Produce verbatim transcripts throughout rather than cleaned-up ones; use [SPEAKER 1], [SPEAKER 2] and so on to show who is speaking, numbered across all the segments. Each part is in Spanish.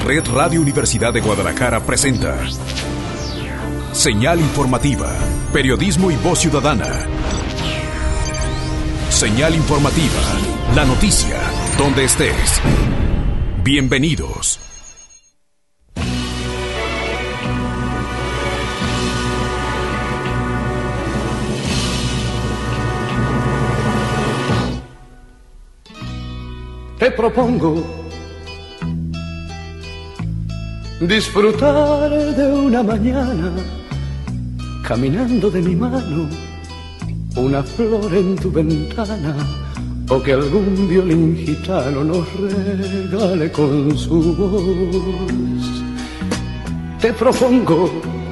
[SPEAKER 1] Red Radio Universidad de Guadalajara presenta Señal Informativa, periodismo y voz ciudadana. Señal Informativa, la noticia, donde estés. Bienvenidos.
[SPEAKER 2] Te propongo disfrutar de una mañana caminando de mi mano, una flor en tu ventana, o que algún violín gitano nos regale con su voz. Te propongo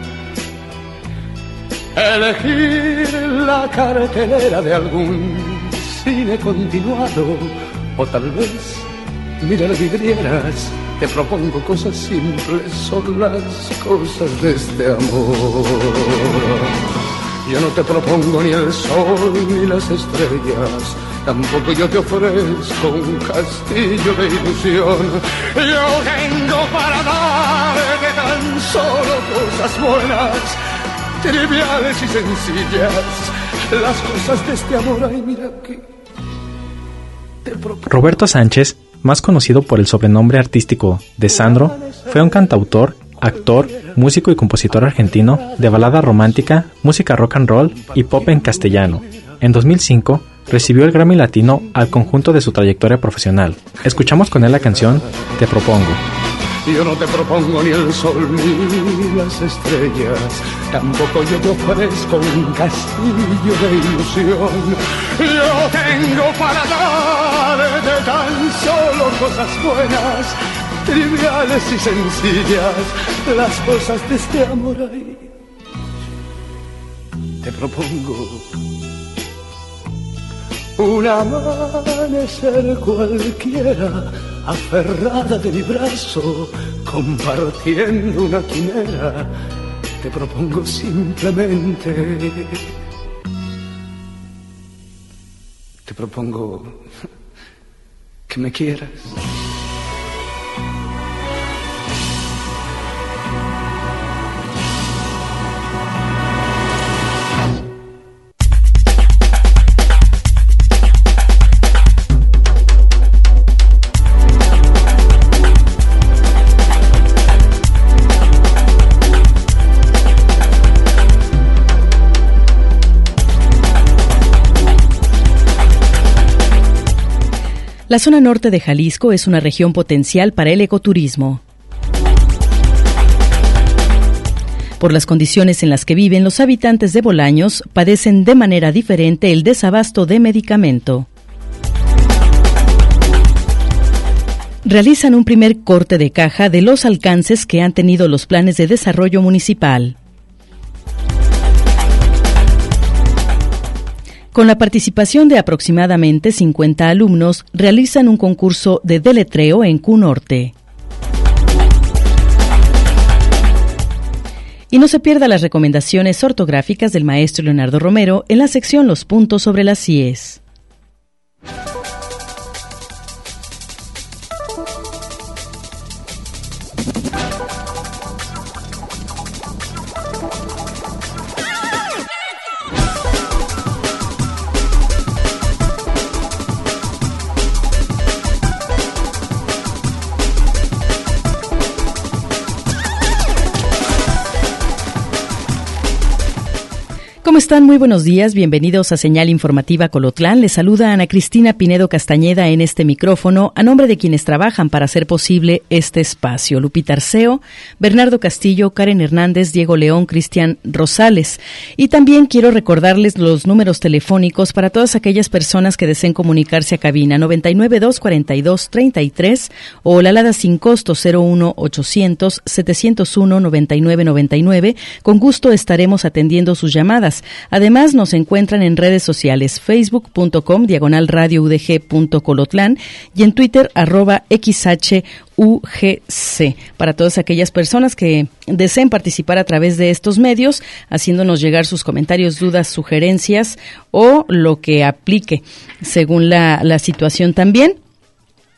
[SPEAKER 2] elegir la cartelera de algún cine continuado, o tal vez mirar vidrieras. Te propongo cosas simples, son las cosas de este amor. Yo no te propongo ni el sol ni las estrellas, tampoco yo te ofrezco un castillo de ilusión. Yo tengo para darte tan solo cosas buenas, triviales y sencillas, las cosas de este amor. Ay, mira que
[SPEAKER 3] Roberto Sánchez, más conocido por el sobrenombre artístico de Sandro, fue un cantautor, actor, músico y compositor argentino de balada romántica, música rock and roll y pop en castellano. En dos mil cinco recibió el Grammy Latino al conjunto de su trayectoria profesional. Escuchamos con él la canción Te Propongo.
[SPEAKER 2] Yo no te propongo ni el sol ni las estrellas, tampoco yo te ofrezco un castillo de ilusión. Yo tengo para darte tan solo cosas buenas, triviales y sencillas, las cosas de este amor. Ahí te propongo un amanecer cualquiera, aferrada de mi brazo, compartiendo una quimera. Te propongo simplemente, te propongo que me quieras.
[SPEAKER 4] La zona norte de Jalisco es una región potencial para el ecoturismo. Por las condiciones en las que viven, los habitantes de Bolaños padecen de manera diferente el desabasto de medicamento. Realizan un primer corte de caja de los alcances que han tenido los planes de desarrollo municipal. Con la participación de aproximadamente cincuenta alumnos, realizan un concurso de deletreo en Q Norte. Y no se pierda las recomendaciones ortográficas del maestro Leonardo Romero en la sección Los puntos sobre las íes. ¿Cómo están? Muy buenos días, bienvenidos a Señal Informativa Colotlán. Les saluda Ana Cristina Pinedo Castañeda en este micrófono, a nombre de quienes trabajan para hacer posible este espacio: Lupita Arceo, Bernardo Castillo, Karen Hernández, Diego León, Cristian Rosales. Y también quiero recordarles los números telefónicos para todas aquellas personas que deseen comunicarse a cabina: noventa y nueve, dos cuarenta y dos, treinta y tres o la alada sin costo cero uno ochocientos, setecientos uno, noventa y nueve noventa y nueve. Con gusto estaremos atendiendo sus llamadas. Además, nos encuentran en redes sociales: facebook punto com diagonal radio u d g punto colotlán y en Twitter arroba xh U G C, para todas aquellas personas que deseen participar a través de estos medios, haciéndonos llegar sus comentarios, dudas, sugerencias o lo que aplique según la, la situación también.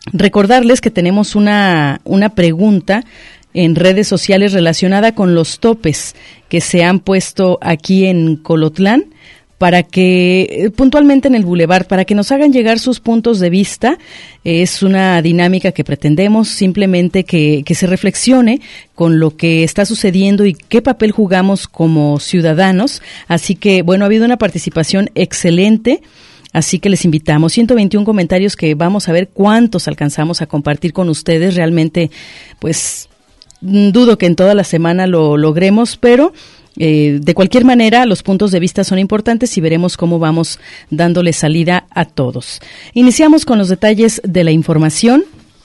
[SPEAKER 4] recordarles que tenemos una, una pregunta en redes sociales relacionada con los topes que se han puesto aquí en Colotlán, para que, puntualmente en el Boulevard, para que nos hagan llegar sus puntos de vista. Es una dinámica que pretendemos simplemente que, que se reflexione con lo que está sucediendo y qué papel jugamos como ciudadanos. Así que, bueno, ha habido una participación excelente. Así que les invitamos, ciento veintiún comentarios que vamos a ver cuántos alcanzamos a compartir con ustedes. Realmente, pues, dudo que en toda la semana lo logremos, pero Eh, de cualquier manera, los puntos de vista son importantes y veremos cómo vamos dándole salida a todos. Iniciamos con los detalles de la información.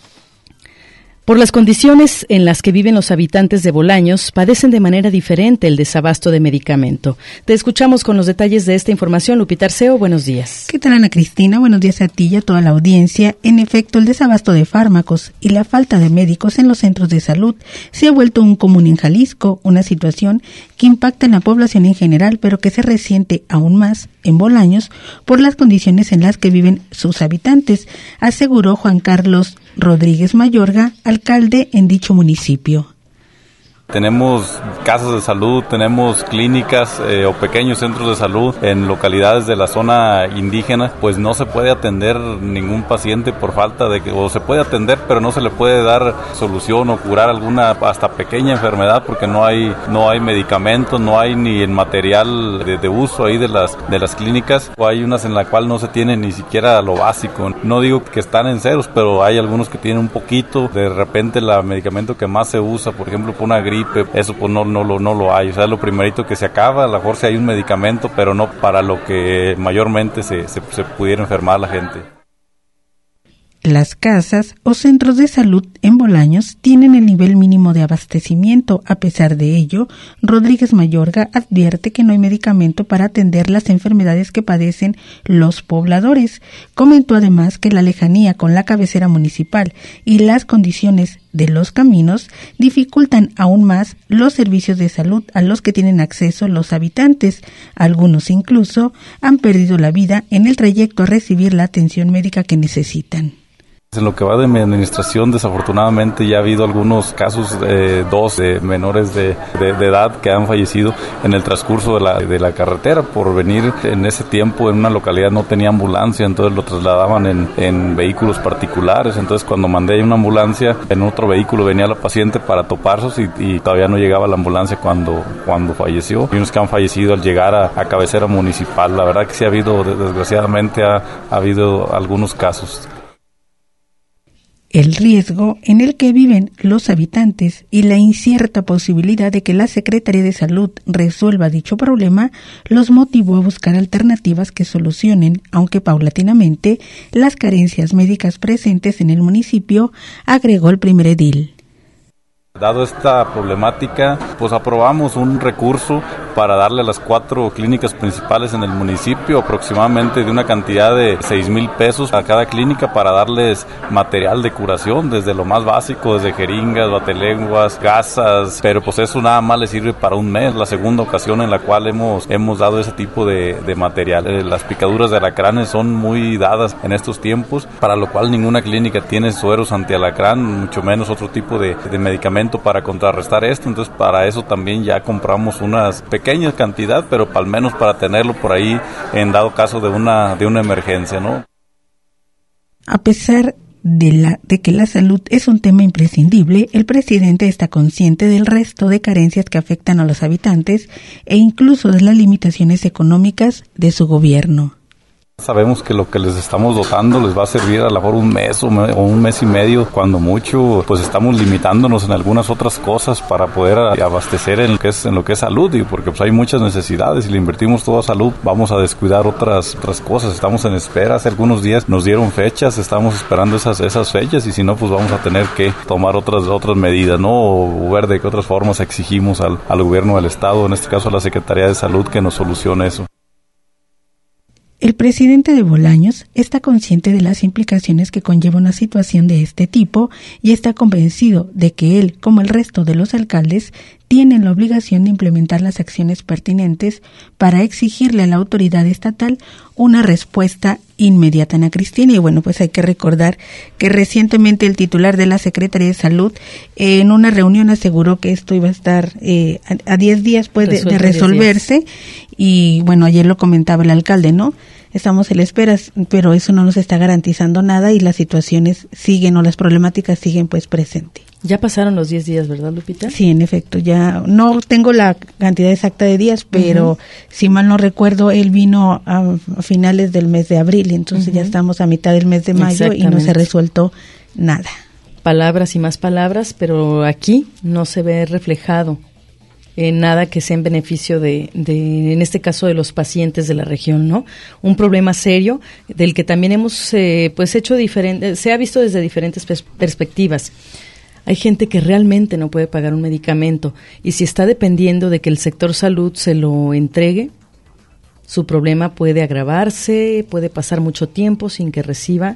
[SPEAKER 4] Por las condiciones en las que viven los habitantes de Bolaños, padecen de manera diferente el desabasto de medicamento. Te escuchamos con los detalles de esta información. Lupita Arceo, buenos días.
[SPEAKER 5] ¿Qué tal, Ana Cristina? Buenos días a ti y a toda la audiencia. En efecto, el desabasto de fármacos y la falta de médicos en los centros de salud se ha vuelto un común en Jalisco, una situación que impacta en la población en general, pero que se resiente aún más en Bolaños por las condiciones en las que viven sus habitantes, aseguró Juan Carlos Rodríguez Mayorga, alcalde en dicho municipio.
[SPEAKER 6] Tenemos casas de salud, tenemos clínicas eh, o pequeños centros de salud en localidades de la zona indígena, pues no se puede atender ningún paciente por falta de que, o se puede atender pero no se le puede dar solución o curar alguna hasta pequeña enfermedad porque no hay no hay medicamentos, no hay ni el material de, de uso ahí de las de las clínicas, o hay unas en la cual no se tiene ni siquiera lo básico. No digo que están en ceros, pero hay algunos que tienen un poquito, de repente el medicamento que más se usa, por ejemplo, por una gripe, eso pues no, no, lo, no lo hay. O sea, lo primerito que se acaba, a lo mejor sí hay un medicamento, pero no para lo que mayormente se, se, se pudiera enfermar la gente.
[SPEAKER 5] Las casas o centros de salud en Bolaños tienen el nivel mínimo de abastecimiento. A pesar de ello, Rodríguez Mayorga advierte que no hay medicamento para atender las enfermedades que padecen los pobladores. Comentó además que la lejanía con la cabecera municipal y las condiciones de los caminos dificultan aún más los servicios de salud a los que tienen acceso los habitantes. Algunos incluso han perdido la vida en el trayecto a recibir la atención médica que necesitan.
[SPEAKER 6] En lo que va de mi administración, desafortunadamente ya ha habido algunos casos, eh, dos de menores de, de, de edad que han fallecido en el transcurso de la, de la carretera por venir. En ese tiempo en una localidad no tenía ambulancia, entonces lo trasladaban en, en vehículos particulares. Entonces cuando mandé una ambulancia, en otro vehículo venía la paciente para toparse y, y todavía no llegaba la ambulancia cuando, cuando falleció. Y unos que han fallecido al llegar a, a cabecera municipal. La verdad que sí ha habido, desgraciadamente ha, ha habido algunos casos.
[SPEAKER 5] El riesgo en el que viven los habitantes y la incierta posibilidad de que la Secretaría de Salud resuelva dicho problema los motivó a buscar alternativas que solucionen, aunque paulatinamente, las carencias médicas presentes en el municipio, agregó el primer edil.
[SPEAKER 6] Dado esta problemática, pues aprobamos un recurso para darle a las cuatro clínicas principales en el municipio aproximadamente de una cantidad de seis mil pesos a cada clínica para darles material de curación, desde lo más básico, desde jeringas, batelenguas, gasas, pero pues eso nada más les sirve para un mes. La segunda ocasión en la cual hemos, hemos dado ese tipo de, de material. Las picaduras de alacranes son muy dadas en estos tiempos, para lo cual ninguna clínica tiene sueros antialacrán, mucho menos otro tipo de, de medicamento para contrarrestar esto. Entonces para eso también ya compramos unas pequeñas cantidades, pero al menos para tenerlo por ahí en dado caso de una de una emergencia, ¿no?
[SPEAKER 5] A pesar de la de que la salud es un tema imprescindible, el presidente está consciente del resto de carencias que afectan a los habitantes e incluso de las limitaciones económicas de su gobierno.
[SPEAKER 6] Sabemos que lo que les estamos dotando les va a servir a lo mejor un mes o, me, o un mes y medio, cuando mucho, pues estamos limitándonos en algunas otras cosas para poder abastecer en lo que es, en lo que es salud, y porque pues hay muchas necesidades y le invertimos toda salud, vamos a descuidar otras, otras cosas. Estamos en espera, hace algunos días nos dieron fechas, estamos esperando esas, esas fechas, y si no, pues vamos a tener que tomar otras, otras medidas, ¿no? O ver de qué otras formas exigimos al, al gobierno del estado, en este caso a la Secretaría de Salud, que nos solucione eso.
[SPEAKER 5] El presidente de Bolaños está consciente de las implicaciones que conlleva una situación de este tipo y está convencido de que él, como el resto de los alcaldes, tienen la obligación de implementar las acciones pertinentes para exigirle a la autoridad estatal una respuesta inmediata, Ana Cristina. Y bueno, pues hay que recordar que recientemente el titular de la Secretaría de Salud eh, en una reunión aseguró que esto iba a estar eh, a diez días pues, de, de resolverse. Y bueno, ayer lo comentaba el alcalde, ¿no? Estamos en la espera, pero eso no nos está garantizando nada y las situaciones siguen o las problemáticas siguen pues presentes.
[SPEAKER 4] Ya pasaron los diez días, ¿verdad, Lupita?
[SPEAKER 5] Sí, en efecto, ya no tengo la cantidad exacta de días, pero uh-huh. si mal no recuerdo, él vino a, a finales del mes de abril, entonces uh-huh. ya estamos a mitad del mes de mayo y no se ha resuelto nada. Palabras y más palabras, pero aquí no se ve reflejado en nada que sea en beneficio de, de, en este caso, de los pacientes de la región, ¿no? Un problema serio del que también hemos, eh, pues, hecho diferente, se ha visto desde diferentes pers- perspectivas. Hay gente que realmente no puede pagar un medicamento y si está dependiendo de que el sector salud se lo entregue, su problema puede agravarse, puede pasar mucho tiempo sin que reciba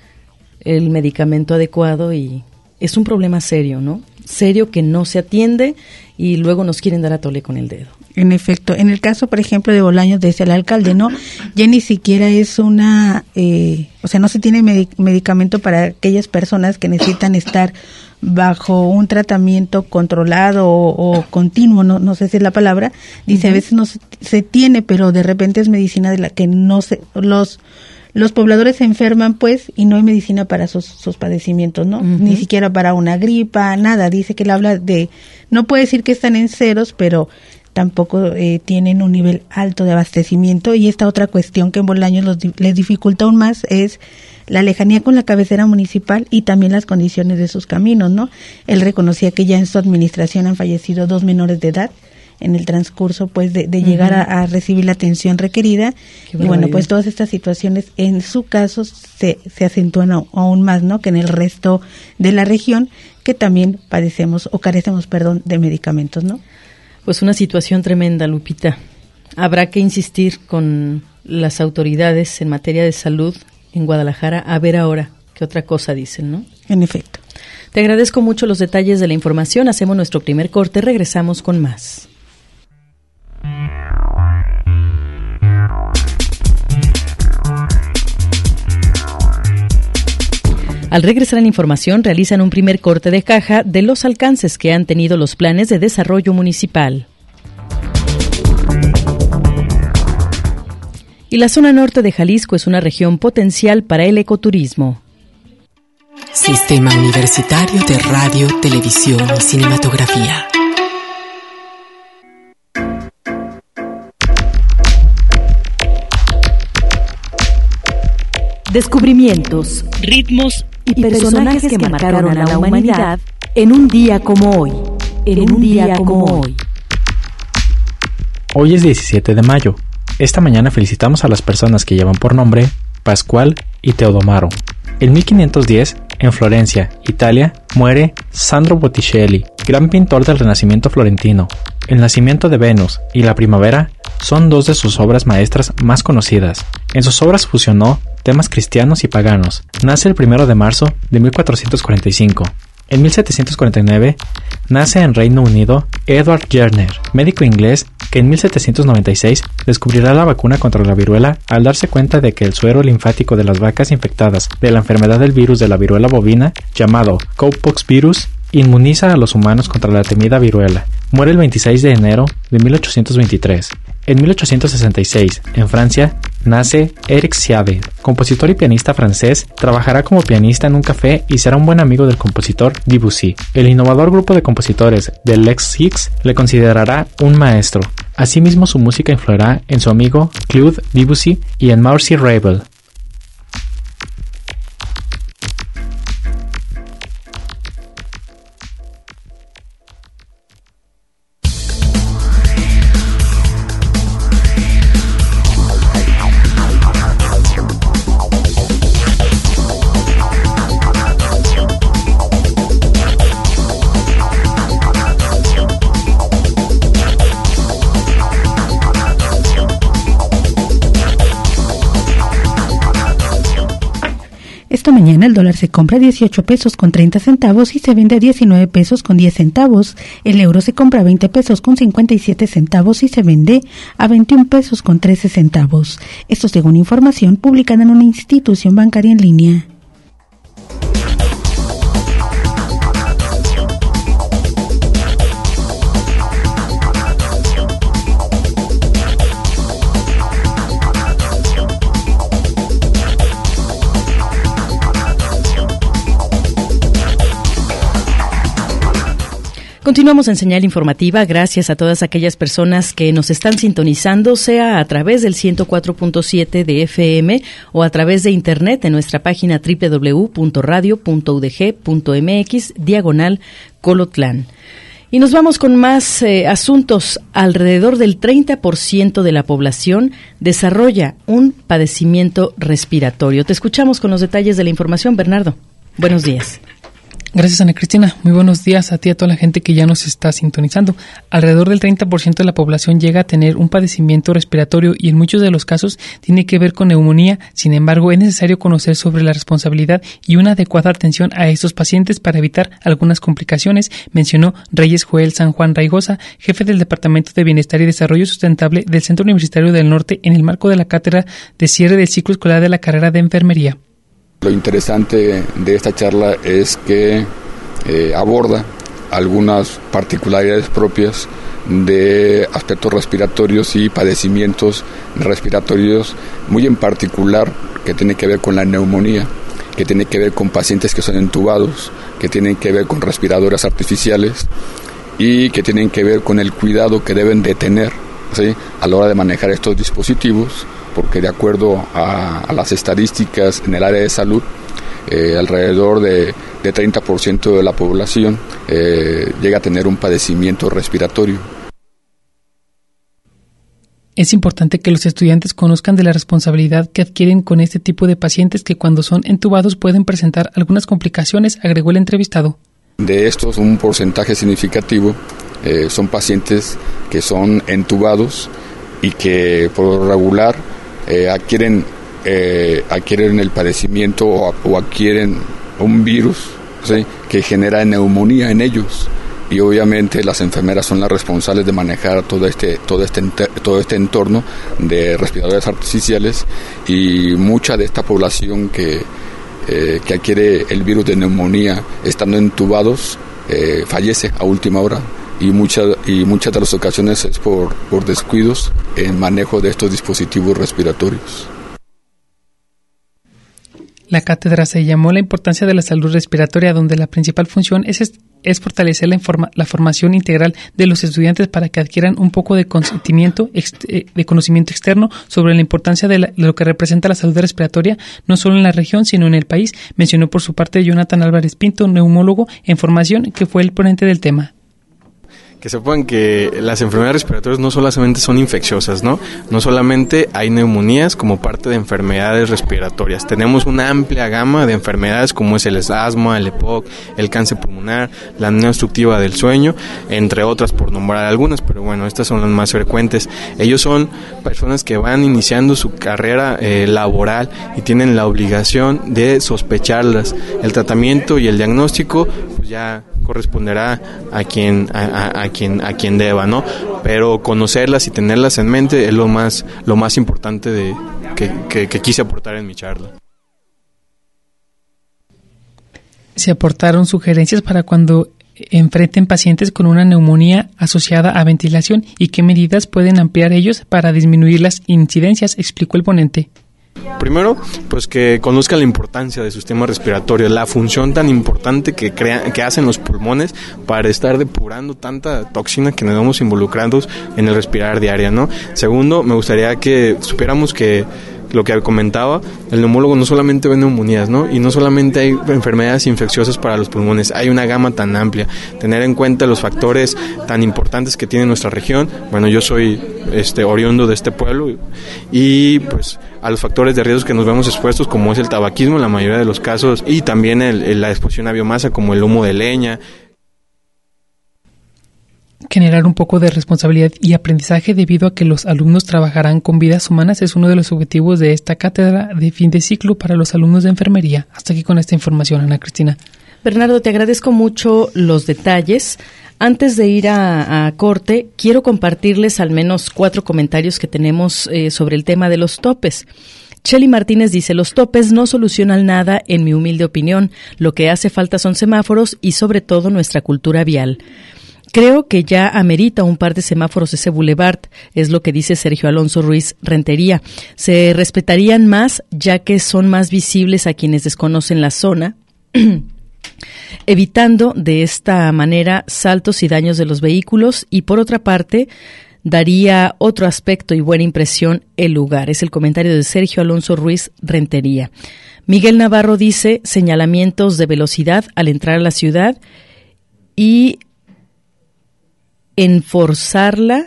[SPEAKER 5] el medicamento adecuado y es un problema serio, ¿no? Serio que no se atiende y luego nos quieren dar a tole con el dedo. En efecto, en el caso, por ejemplo, de Bolaños, decía el alcalde, ¿no? Ya ni siquiera es una, eh, o sea, no se tiene medic- medicamento para aquellas personas que necesitan estar bajo un tratamiento controlado o, o continuo, no, no sé si es la palabra. Dice, uh-huh. a veces no se, se tiene, pero de repente es medicina de la que no se, los los pobladores se enferman, pues, y no hay medicina para sus, sus padecimientos, ¿no? Uh-huh. Ni siquiera para una gripa, nada. Dice que él habla de, no puede decir que están en ceros, pero tampoco eh, tienen un nivel alto de abastecimiento. Y esta otra cuestión que en Bolaños los, les dificulta aún más es la lejanía con la cabecera municipal y también las condiciones de sus caminos, ¿no? Él reconocía que ya en su administración han fallecido dos menores de edad en el transcurso pues de, de llegar uh-huh. a, a recibir la atención requerida. Y bueno, pues todas estas situaciones en su caso se, se acentúan a, aún más, ¿no? Que en el resto de la región, que también padecemos o carecemos, perdón, de medicamentos, ¿no? Pues una situación tremenda, Lupita. Habrá que insistir con las autoridades en materia de salud en Guadalajara a ver ahora qué otra cosa dicen, ¿no? En efecto. Te agradezco mucho los detalles de la información. Hacemos nuestro primer corte, regresamos con más. Al regresar a la información, realizan un primer corte de caja de los alcances que han tenido los planes de desarrollo municipal. Y la zona norte de Jalisco es una región potencial para el ecoturismo.
[SPEAKER 7] Sistema Universitario de Radio, Televisión y Cinematografía.
[SPEAKER 4] Descubrimientos, ritmos y personajes que marcaron a la humanidad en un día como hoy. En un día como hoy.
[SPEAKER 3] Hoy es diecisiete de mayo. Esta mañana felicitamos a las personas que llevan por nombre Pascual y Teodomaro. En mil quinientos diez, en Florencia, Italia, muere Sandro Botticelli, gran pintor del Renacimiento florentino. El nacimiento de Venus y la primavera son dos de sus obras maestras más conocidas. En sus obras fusionó temas cristianos y paganos. Nace el primero de marzo de mil cuatrocientos cuarenta y cinco. En mil setecientos cuarenta y nueve, nace en Reino Unido Edward Jenner, médico inglés que en mil setecientos noventa y seis descubrirá la vacuna contra la viruela al darse cuenta de que el suero linfático de las vacas infectadas de la enfermedad del virus de la viruela bovina, llamado cowpox virus, inmuniza a los humanos contra la temida viruela. Muere el veintiséis de enero de mil ochocientos veintitrés. En mil ochocientos sesenta y seis, en Francia, nace Eric Saade, compositor y pianista francés. Trabajará como pianista en un café y será un buen amigo del compositor Debussy. El innovador grupo de compositores de Lex Six le considerará un maestro. Asimismo, su música influirá en su amigo Claude Debussy y en Maurice Ravel.
[SPEAKER 5] mañana el dólar se compra a dieciocho pesos con treinta centavos y se vende a diecinueve pesos con diez centavos. El euro se compra a veinte pesos con cincuenta y siete centavos y se vende a veintiún pesos con trece centavos. Esto según información publicada en una institución bancaria en línea.
[SPEAKER 4] Continuamos en Señal Informativa, gracias a todas aquellas personas que nos están sintonizando, sea a través del ciento cuatro punto siete de F M o a través de internet en nuestra página doble u doble u doble u punto radio punto u d g punto m x diagonal Colotlán. Y nos vamos con más eh, asuntos. Alrededor del treinta por ciento de la población desarrolla un padecimiento respiratorio. Te escuchamos con los detalles de la información, Bernardo. Buenos días.
[SPEAKER 8] Gracias, Ana Cristina. Muy buenos días a ti y a toda la gente que ya nos está sintonizando. Alrededor del treinta por ciento de la población llega a tener un padecimiento respiratorio y en muchos de los casos tiene que ver con neumonía. Sin embargo, es necesario conocer sobre la responsabilidad y una adecuada atención a estos pacientes para evitar algunas complicaciones, mencionó Reyes Joel San Juan Raigosa, jefe del Departamento de Bienestar y Desarrollo Sustentable del Centro Universitario del Norte en el marco de la cátedra de cierre del ciclo escolar de la carrera de enfermería.
[SPEAKER 9] Lo interesante de esta charla es que eh, aborda algunas particularidades propias de aspectos respiratorios y padecimientos respiratorios, muy en particular que tiene que ver con la neumonía, que tiene que ver con pacientes que son entubados, que tienen que ver con respiradores artificiales y que tienen que ver con el cuidado que deben de tener, ¿sí?, a la hora de manejar estos dispositivos, porque de acuerdo a, a las estadísticas en el área de salud, eh, alrededor de, de treinta por ciento de la población eh, llega a tener un padecimiento respiratorio.
[SPEAKER 8] Es importante que los estudiantes conozcan de la responsabilidad que adquieren con este tipo de pacientes que cuando son entubados pueden presentar algunas complicaciones, agregó el entrevistado. De estos, un porcentaje significativo eh, son pacientes que son entubados y que por lo regular Eh, adquieren eh, adquieren el padecimiento o, o adquieren un virus, ¿sí?, que genera neumonía en ellos, y obviamente las enfermeras son las responsables de manejar todo este todo este todo este entorno de respiradores artificiales, y mucha de esta población que eh, que adquiere el virus de neumonía estando entubados eh, fallece a última hora. Y muchas y muchas de las ocasiones es por, por descuidos en manejo de estos dispositivos respiratorios. La cátedra se llamó La importancia de la salud respiratoria, donde la principal función es, es fortalecer la, informa, la formación integral de los estudiantes para que adquieran un poco de conocimiento, de conocimiento externo sobre la importancia de, la, de lo que representa la salud respiratoria, no solo en la región, sino en el país, mencionó por su parte Jonathan Álvarez Pinto, neumólogo en formación, que fue el ponente del tema.
[SPEAKER 10] Que sepan que las enfermedades respiratorias no solamente son infecciosas, ¿no? No solamente hay neumonías como parte de enfermedades respiratorias. Tenemos una amplia gama de enfermedades como es el asma, el E P O C, el cáncer pulmonar, la apnea obstructiva del sueño, entre otras por nombrar algunas, pero bueno, estas son las más frecuentes. Ellos son personas que van iniciando su carrera eh, laboral y tienen la obligación de sospecharlas. El tratamiento y el diagnóstico, pues ya corresponderá a quien a, a, a quien a quien deba, ¿no? Pero conocerlas y tenerlas en mente es lo más lo más importante de que, que, que quise aportar en mi charla.
[SPEAKER 8] Se aportaron sugerencias para cuando enfrenten pacientes con una neumonía asociada a ventilación y qué medidas pueden ampliar ellos para disminuir las incidencias, explicó el ponente.
[SPEAKER 10] Primero, pues que conozcan la importancia del sistema respiratorio, la función tan importante que crea, que hacen los pulmones para estar depurando tanta toxina que nos vemos involucrados en el respirar diario, ¿no? Segundo, me gustaría que supiéramos que lo que comentaba, el neumólogo no solamente ve neumonías, ¿no? Y no solamente hay enfermedades infecciosas para los pulmones, hay una gama tan amplia. Tener en cuenta los factores tan importantes que tiene nuestra región. Bueno, yo soy este oriundo de este pueblo y pues a los factores de riesgo que nos vemos expuestos, como es el tabaquismo en la mayoría de los casos, y también el, el, la exposición a biomasa como el humo de leña.
[SPEAKER 8] Generar un poco de responsabilidad y aprendizaje debido a que los alumnos trabajarán con vidas humanas es uno de los objetivos de esta cátedra de fin de ciclo para los alumnos de enfermería. Hasta aquí con esta información, Ana Cristina.
[SPEAKER 4] Bernardo, te agradezco mucho los detalles. Antes de ir a, a corte, quiero compartirles al menos cuatro comentarios que tenemos eh, sobre el tema de los topes. Chely Martínez dice, los topes no solucionan nada, en mi humilde opinión. Lo que hace falta son semáforos y sobre todo nuestra cultura vial. Creo que ya amerita un par de semáforos ese bulevar, es lo que dice Sergio Alonso Ruiz Rentería. Se respetarían más ya que son más visibles a quienes desconocen la zona, evitando de esta manera saltos y daños de los vehículos y por otra parte daría otro aspecto y buena impresión el lugar. Es el comentario de Sergio Alonso Ruiz Rentería. Miguel Navarro dice señalamientos de velocidad al entrar a la ciudad y enforzarla,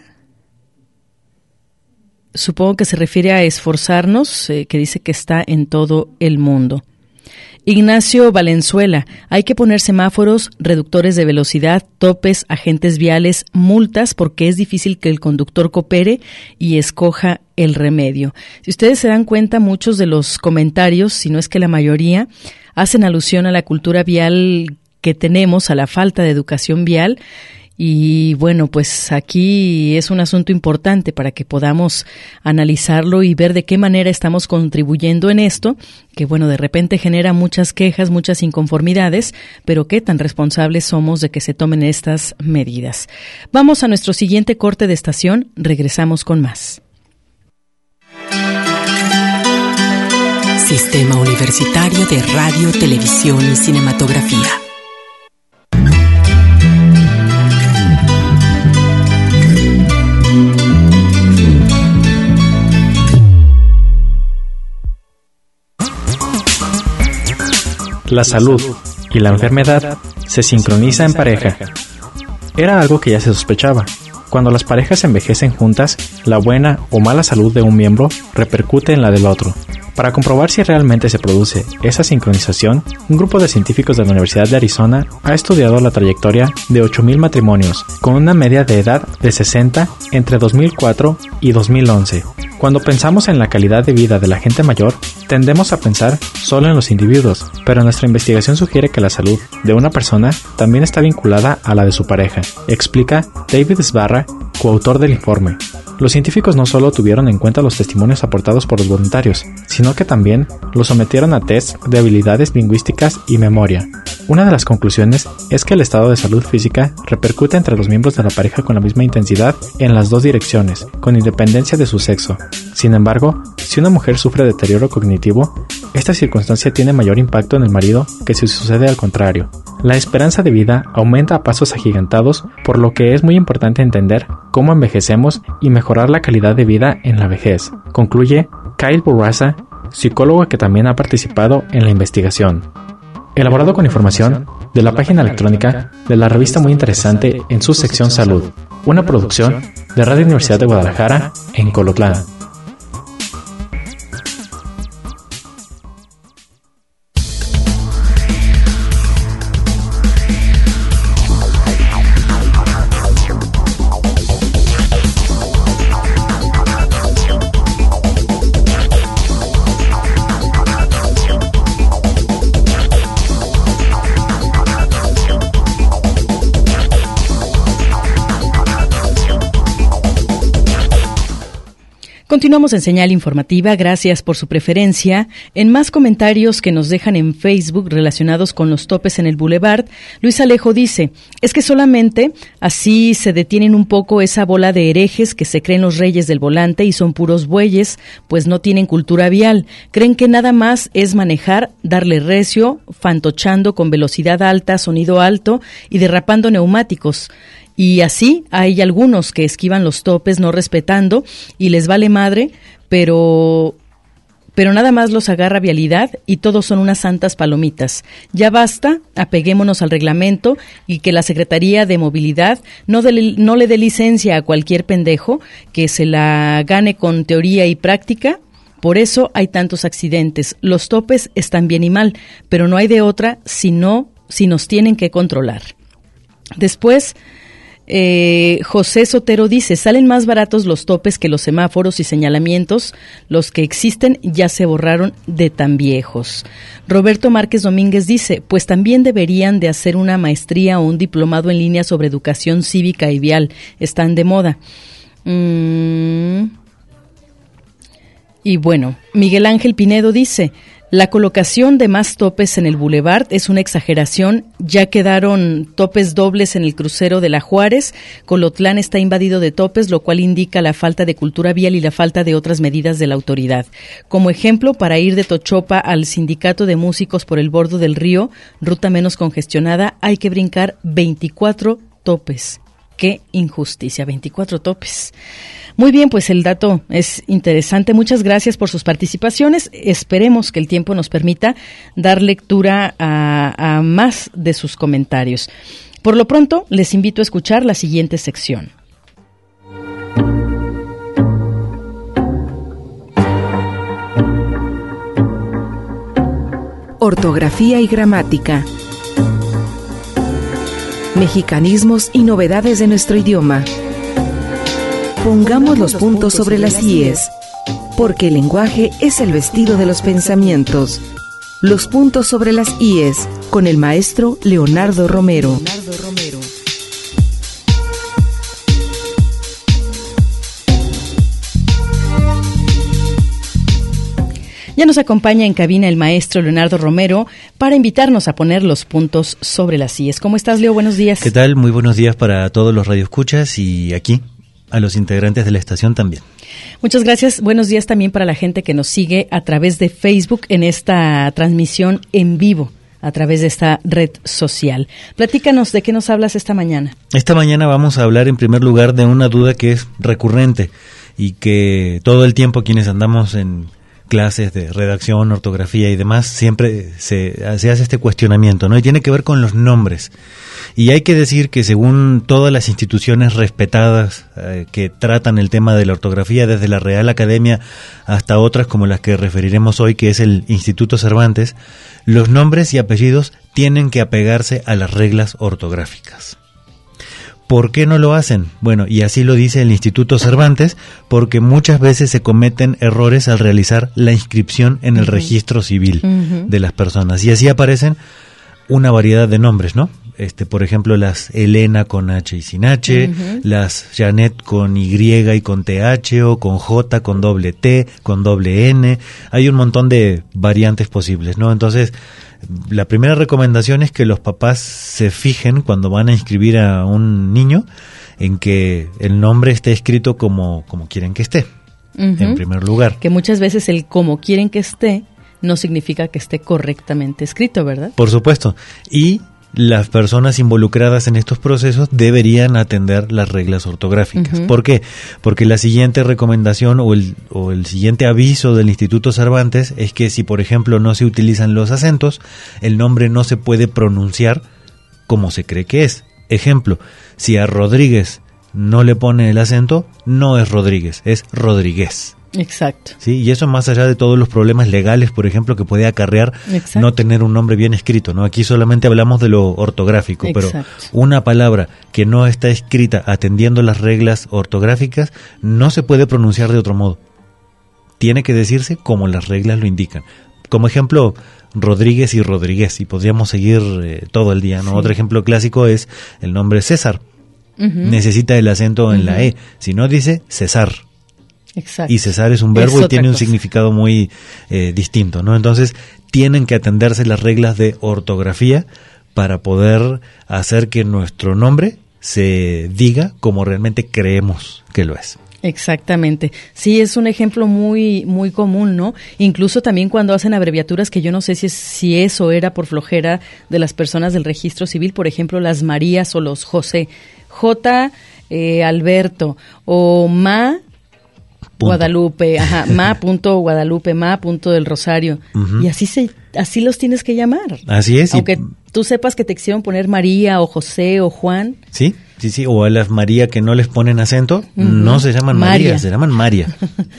[SPEAKER 4] supongo que se refiere a esforzarnos, eh, que dice que está en todo el mundo. Ignacio Valenzuela, hay que poner semáforos, reductores de velocidad, topes, agentes viales, multas, porque es difícil que el conductor coopere y escoja el remedio. Si ustedes se dan cuenta, muchos de los comentarios, si no es que la mayoría, hacen alusión a la cultura vial que tenemos, a la falta de educación vial. Y bueno, pues aquí es un asunto importante para que podamos analizarlo y ver de qué manera estamos contribuyendo en esto, que bueno, de repente genera muchas quejas, muchas inconformidades, pero qué tan responsables somos de que se tomen estas medidas. Vamos a nuestro siguiente corte de estación, regresamos con más.
[SPEAKER 7] Sistema Universitario de Radio, Televisión y Cinematografía.
[SPEAKER 3] La salud y la enfermedad se sincronizan en pareja. Era algo que ya se sospechaba. Cuando las parejas envejecen juntas, la buena o mala salud de un miembro repercute en la del otro. Para comprobar si realmente se produce esa sincronización, un grupo de científicos de la Universidad de Arizona ha estudiado la trayectoria de ocho mil matrimonios, con una media de edad de sesenta entre dos mil cuatro y dos mil once. Cuando pensamos en la calidad de vida de la gente mayor, tendemos a pensar solo en los individuos, pero nuestra investigación sugiere que la salud de una persona también está vinculada a la de su pareja, explica David Sbarra, coautor del informe. Los científicos no solo tuvieron en cuenta los testimonios aportados por los voluntarios, sino que también los sometieron a tests de habilidades lingüísticas y memoria. Una de las conclusiones es que el estado de salud física repercute entre los miembros de la pareja con la misma intensidad en las dos direcciones, con independencia de su sexo. Sin embargo, si una mujer sufre deterioro cognitivo, esta circunstancia tiene mayor impacto en el marido que si sucede al contrario. La esperanza de vida aumenta a pasos agigantados, por lo que es muy importante entender cómo envejecemos y mejorar la calidad de vida en la vejez, concluye Kyle Bourassa, psicólogo que también ha participado en la investigación. Elaborado con información de la página electrónica de la revista Muy Interesante en su sección Salud, una producción de Radio Universidad de Guadalajara en Colotlán.
[SPEAKER 4] Continuamos en Señal Informativa, gracias por su preferencia. En más comentarios que nos dejan en Facebook relacionados con los topes en el Boulevard, Luis Alejo dice, es que solamente así se detienen un poco esa bola de herejes que se creen los reyes del volante y son puros bueyes, pues no tienen cultura vial. Creen que nada más es manejar, darle recio, fantochando con velocidad alta, sonido alto y derrapando neumáticos. Y así hay algunos que esquivan los topes no respetando y les vale madre, pero pero nada más los agarra vialidad y todos son unas santas palomitas. Ya basta, apeguémonos al reglamento y que la Secretaría de Movilidad no, de, no le dé licencia a cualquier pendejo que se la gane con teoría y práctica. Por eso hay tantos accidentes. Los topes están bien y mal, pero no hay de otra si no, si nos tienen que controlar. Después, Eh, José Sotero dice, salen más baratos los topes que los semáforos y señalamientos, los que existen ya se borraron de tan viejos. Roberto Márquez Domínguez dice, pues también deberían de hacer una maestría o un diplomado en línea sobre educación cívica y vial, están de moda. Mm. Y bueno, Miguel Ángel Pinedo dice, la colocación de más topes en el Boulevard es una exageración, ya quedaron topes dobles en el crucero de la Juárez, Colotlán está invadido de topes, lo cual indica la falta de cultura vial y la falta de otras medidas de la autoridad. Como ejemplo, para ir de Tochopa al Sindicato de Músicos por el Bordo del Río, ruta menos congestionada, hay que brincar veinticuatro topes. ¡Qué injusticia! veinticuatro topes. Muy bien, pues el dato es interesante. Muchas gracias por sus participaciones. Esperemos que el tiempo nos permita dar lectura a, a más de sus comentarios. Por lo pronto, les invito a escuchar la siguiente sección.
[SPEAKER 7] Ortografía y gramática. Mexicanismos y novedades de nuestro idioma. Pongamos los puntos sobre las íes, porque el lenguaje es el vestido de los pensamientos. Los puntos sobre las íes, con el maestro Leonardo Romero.
[SPEAKER 4] Ya nos acompaña en cabina el maestro Leonardo Romero para invitarnos a poner los puntos sobre las íes. ¿Cómo estás, Leo? Buenos días.
[SPEAKER 11] ¿Qué tal? Muy buenos días para todos los radioescuchas y aquí a los integrantes de la estación también.
[SPEAKER 4] Muchas gracias. Buenos días también para la gente que nos sigue a través de Facebook en esta transmisión en vivo, a través de esta red social. Platícanos, ¿de qué nos hablas esta mañana?
[SPEAKER 11] Esta mañana vamos a hablar en primer lugar de una duda que es recurrente y que todo el tiempo quienes andamos en clases de redacción, ortografía y demás, siempre se, se hace este cuestionamiento, ¿no? Y tiene que ver con los nombres. Y hay que decir que según todas las instituciones respetadas eh, que tratan el tema de la ortografía, desde la Real Academia hasta otras como las que referiremos hoy, que es el Instituto Cervantes, los nombres y apellidos tienen que apegarse a las reglas ortográficas. ¿Por qué no lo hacen? Bueno, y así lo dice el Instituto Cervantes, porque muchas veces se cometen errores al realizar la inscripción en el uh-huh. registro civil uh-huh. de las personas. Y así aparecen una variedad de nombres, ¿no? Este, por ejemplo, las Elena con H y sin H, uh-huh. las Janet con Y y con T H, o con J, con doble T, con doble N. Hay un montón de variantes posibles, ¿no? Entonces, la primera recomendación es que los papás se fijen cuando van a inscribir a un niño en que el nombre esté escrito como, como quieren que esté, uh-huh. en primer lugar.
[SPEAKER 4] Que muchas veces el como quieren que esté no significa que esté correctamente escrito, ¿verdad?
[SPEAKER 11] Por supuesto. Y las personas involucradas en estos procesos deberían atender las reglas ortográficas. Uh-huh. ¿Por qué? Porque la siguiente recomendación o el, o el siguiente aviso del Instituto Cervantes es que si, por ejemplo, no se utilizan los acentos, el nombre no se puede pronunciar como se cree que es. Ejemplo, si a Rodríguez no le pone el acento, no es Rodríguez, es Rodríguez.
[SPEAKER 4] Exacto.
[SPEAKER 11] Sí, y eso más allá de todos los problemas legales, por ejemplo, que puede acarrear Exacto. no tener un nombre bien escrito, ¿no? Aquí solamente hablamos de lo ortográfico, Exacto. pero una palabra que no está escrita atendiendo las reglas ortográficas no se puede pronunciar de otro modo. Tiene que decirse como las reglas lo indican. Como ejemplo, Rodríguez y Rodríguez, y podríamos seguir eh, todo el día, ¿no? Sí. Otro ejemplo clásico es el nombre César. Uh-huh. Necesita el acento en uh-huh. la E, si no dice César.
[SPEAKER 4] Exacto.
[SPEAKER 11] Y cesar es un verbo es y tiene cosa. un significado muy eh, distinto, ¿no? Entonces, tienen que atenderse las reglas de ortografía para poder hacer que nuestro nombre se diga como realmente creemos que lo es.
[SPEAKER 4] Exactamente. Sí, es un ejemplo muy muy común, ¿no? Incluso también cuando hacen abreviaturas, que yo no sé si, es, si eso era por flojera de las personas del registro civil, por ejemplo, las Marías o los José. J. Eh, Alberto o Ma... Punto. Guadalupe, ajá, ma punto Guadalupe, ma punto del Rosario, uh-huh. y así se, así los tienes que llamar.
[SPEAKER 11] Así es.
[SPEAKER 4] Aunque
[SPEAKER 11] y...
[SPEAKER 4] tú sepas que te quisieron poner María o José o Juan.
[SPEAKER 11] Sí, sí, sí, o a las María que no les ponen acento, uh-huh. no se llaman María, María se llaman María.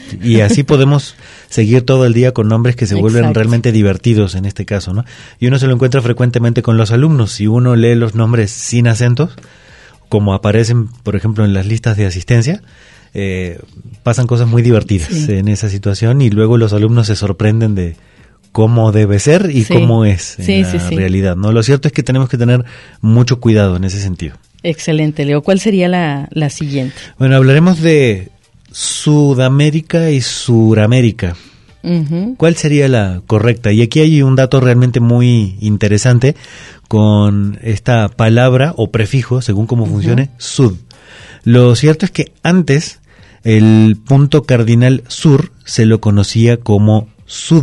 [SPEAKER 11] Y así podemos seguir todo el día con nombres que se vuelven Exacto. realmente divertidos en este caso, ¿no? Y uno se lo encuentra frecuentemente con los alumnos. Si uno lee los nombres sin acentos, como aparecen, por ejemplo, en las listas de asistencia, eh, pasan cosas muy divertidas sí. en esa situación y luego los alumnos se sorprenden de cómo debe ser y sí. cómo es en sí, la sí, sí. realidad, ¿no? Lo cierto es que tenemos que tener mucho cuidado en ese sentido.
[SPEAKER 4] Excelente, Leo. ¿Cuál sería la, la siguiente?
[SPEAKER 11] Bueno, hablaremos de Sudamérica y Suramérica. Uh-huh. ¿Cuál sería la correcta? Y aquí hay un dato realmente muy interesante con esta palabra o prefijo, según cómo uh-huh. funcione, sud. Lo cierto es que antes el punto cardinal sur se lo conocía como sud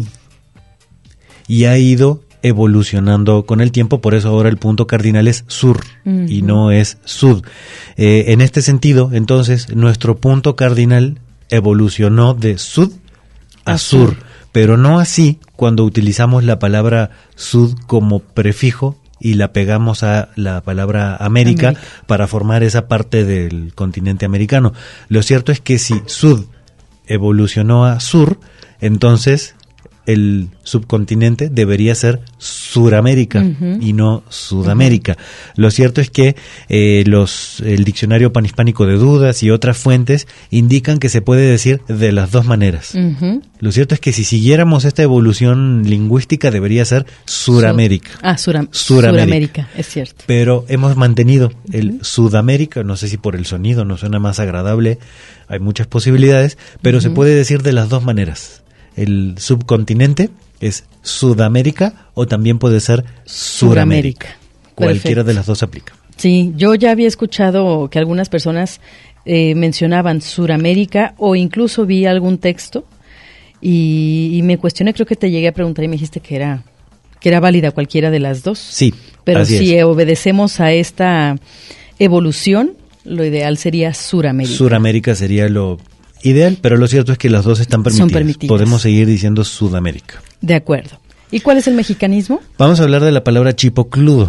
[SPEAKER 11] y ha ido evolucionando con el tiempo, por eso ahora el punto cardinal es sur uh-huh. y no es sud. Eh, en este sentido, entonces, nuestro punto cardinal evolucionó de sud a sur, sur, pero no así cuando utilizamos la palabra sud como prefijo y la pegamos a la palabra América, América para formar esa parte del continente americano. Lo cierto es que si sud evolucionó a sur, entonces el subcontinente debería ser Suramérica uh-huh. y no Sudamérica. Uh-huh. Lo cierto es que eh, los el diccionario panhispánico de dudas y otras fuentes indican que se puede decir de las dos maneras. Uh-huh. Lo cierto es que si siguiéramos esta evolución lingüística debería ser Suramérica.
[SPEAKER 4] Sur- ah, Suram- Suramérica. Suramérica, es cierto.
[SPEAKER 11] Pero hemos mantenido el uh-huh. Sudamérica, no sé si por el sonido nos suena más agradable, hay muchas posibilidades, pero uh-huh. se puede decir de las dos maneras. El subcontinente es Sudamérica o también puede ser Suramérica. Suramérica. Cualquiera Perfecto. De las dos aplica.
[SPEAKER 4] Sí, yo ya había escuchado que algunas personas eh, mencionaban Suramérica o incluso vi algún texto y, y me cuestioné, creo que te llegué a preguntar y me dijiste que era que era válida cualquiera de las dos.
[SPEAKER 11] Sí,
[SPEAKER 4] pero
[SPEAKER 11] así
[SPEAKER 4] si
[SPEAKER 11] es.
[SPEAKER 4] obedecemos a esta evolución, lo ideal sería Suramérica.
[SPEAKER 11] Suramérica sería lo ideal, pero lo cierto es que las dos están permitidas.
[SPEAKER 4] Son permitidas.
[SPEAKER 11] Podemos seguir diciendo Sudamérica.
[SPEAKER 4] De acuerdo. ¿Y cuál es el mexicanismo?
[SPEAKER 11] Vamos a hablar de la palabra chipocludo.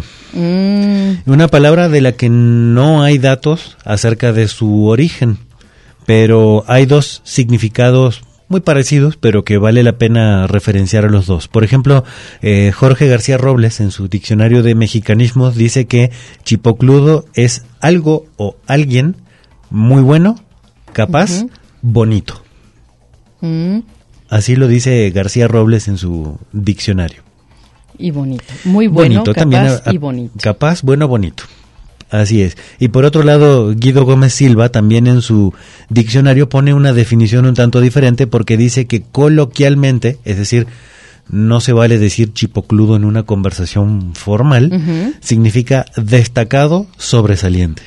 [SPEAKER 4] Mm.
[SPEAKER 11] Una palabra de la que no hay datos acerca de su origen, pero hay dos significados muy parecidos, pero que vale la pena referenciar a los dos. Por ejemplo, eh, Jorge García Robles, en su diccionario de mexicanismos, dice que chipocludo es algo o alguien muy bueno, capaz, uh-huh. bonito.
[SPEAKER 4] Mm.
[SPEAKER 11] Así lo dice García Robles en su diccionario.
[SPEAKER 4] Y bonito. Muy bueno, bonito, capaz también a, a, y bonito.
[SPEAKER 11] Capaz, bueno, bonito. Así es. Y por otro lado, Guido Gómez Silva también en su diccionario pone una definición un tanto diferente porque dice que coloquialmente, es decir, no se vale decir chipocludo en una conversación formal, uh-huh. significa destacado, sobresaliente.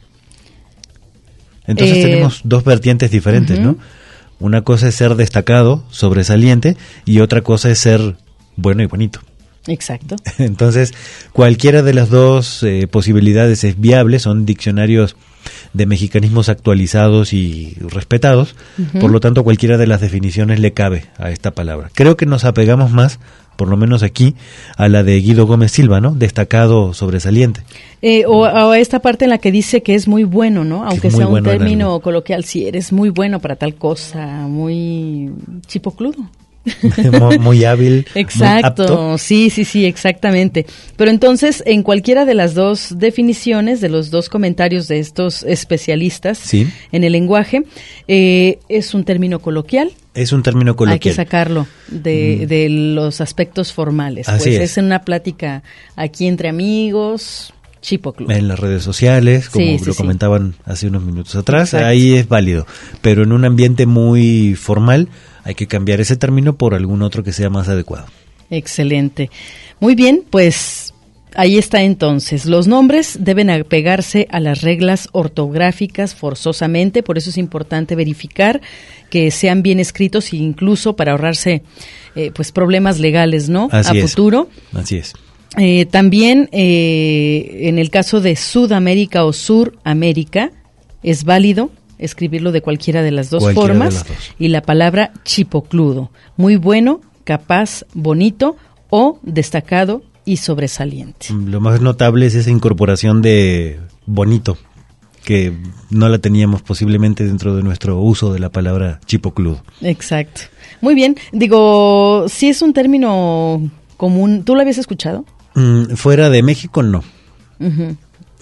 [SPEAKER 11] Entonces eh, tenemos dos vertientes diferentes, uh-huh. ¿no? Una cosa es ser destacado, sobresaliente, y otra cosa es ser bueno y bonito.
[SPEAKER 4] Exacto.
[SPEAKER 11] Entonces, cualquiera de las dos eh, posibilidades es viable, son diccionarios de mexicanismos actualizados y respetados, uh-huh. por lo tanto cualquiera de las definiciones le cabe a esta palabra. Creo que nos apegamos más, por lo menos aquí, a la de Guido Gómez Silva, ¿no? Destacado, sobresaliente.
[SPEAKER 4] Eh, o, o a esta parte en la que dice que es muy bueno, ¿no? Aunque sea un bueno término coloquial, si eres muy bueno para tal cosa, muy chipocludo.
[SPEAKER 11] muy, muy hábil.
[SPEAKER 4] Exacto,
[SPEAKER 11] muy apto.
[SPEAKER 4] sí, sí, sí, exactamente. Pero entonces, en cualquiera de las dos definiciones, de los dos comentarios de estos especialistas
[SPEAKER 11] sí.
[SPEAKER 4] en el lenguaje, eh, es un término coloquial.
[SPEAKER 11] Es un término coloquial.
[SPEAKER 4] Hay que sacarlo de, mm. de los aspectos formales.
[SPEAKER 11] Así
[SPEAKER 4] pues
[SPEAKER 11] es.
[SPEAKER 4] es en una plática aquí entre amigos, chipocludo.
[SPEAKER 11] En las redes sociales, como
[SPEAKER 4] sí, sí,
[SPEAKER 11] lo
[SPEAKER 4] sí.
[SPEAKER 11] comentaban hace unos minutos atrás,
[SPEAKER 4] Exacto.
[SPEAKER 11] ahí es válido. Pero en un ambiente muy formal hay que cambiar ese término por algún otro que sea más adecuado.
[SPEAKER 4] Excelente. Muy bien, pues ahí está entonces. Los nombres deben apegarse a las reglas ortográficas forzosamente, por eso es importante verificar que sean bien escritos e incluso para ahorrarse eh, pues problemas legales, ¿no?
[SPEAKER 11] Así
[SPEAKER 4] a
[SPEAKER 11] es.
[SPEAKER 4] futuro.
[SPEAKER 11] Así es.
[SPEAKER 4] Eh, también eh, en el caso de Sudamérica o Suramérica es válido escribirlo de cualquiera de las dos
[SPEAKER 11] cualquiera
[SPEAKER 4] formas
[SPEAKER 11] las dos.
[SPEAKER 4] Y la palabra chipocludo, muy bueno, capaz, bonito o destacado y sobresaliente.
[SPEAKER 11] Lo más notable es esa incorporación de bonito, que no la teníamos posiblemente dentro de nuestro uso de la palabra chipocludo.
[SPEAKER 4] Exacto. Muy bien, digo, si es un término común, ¿tú lo habías escuchado?
[SPEAKER 11] Mm, fuera de México, no.
[SPEAKER 4] Uh-huh.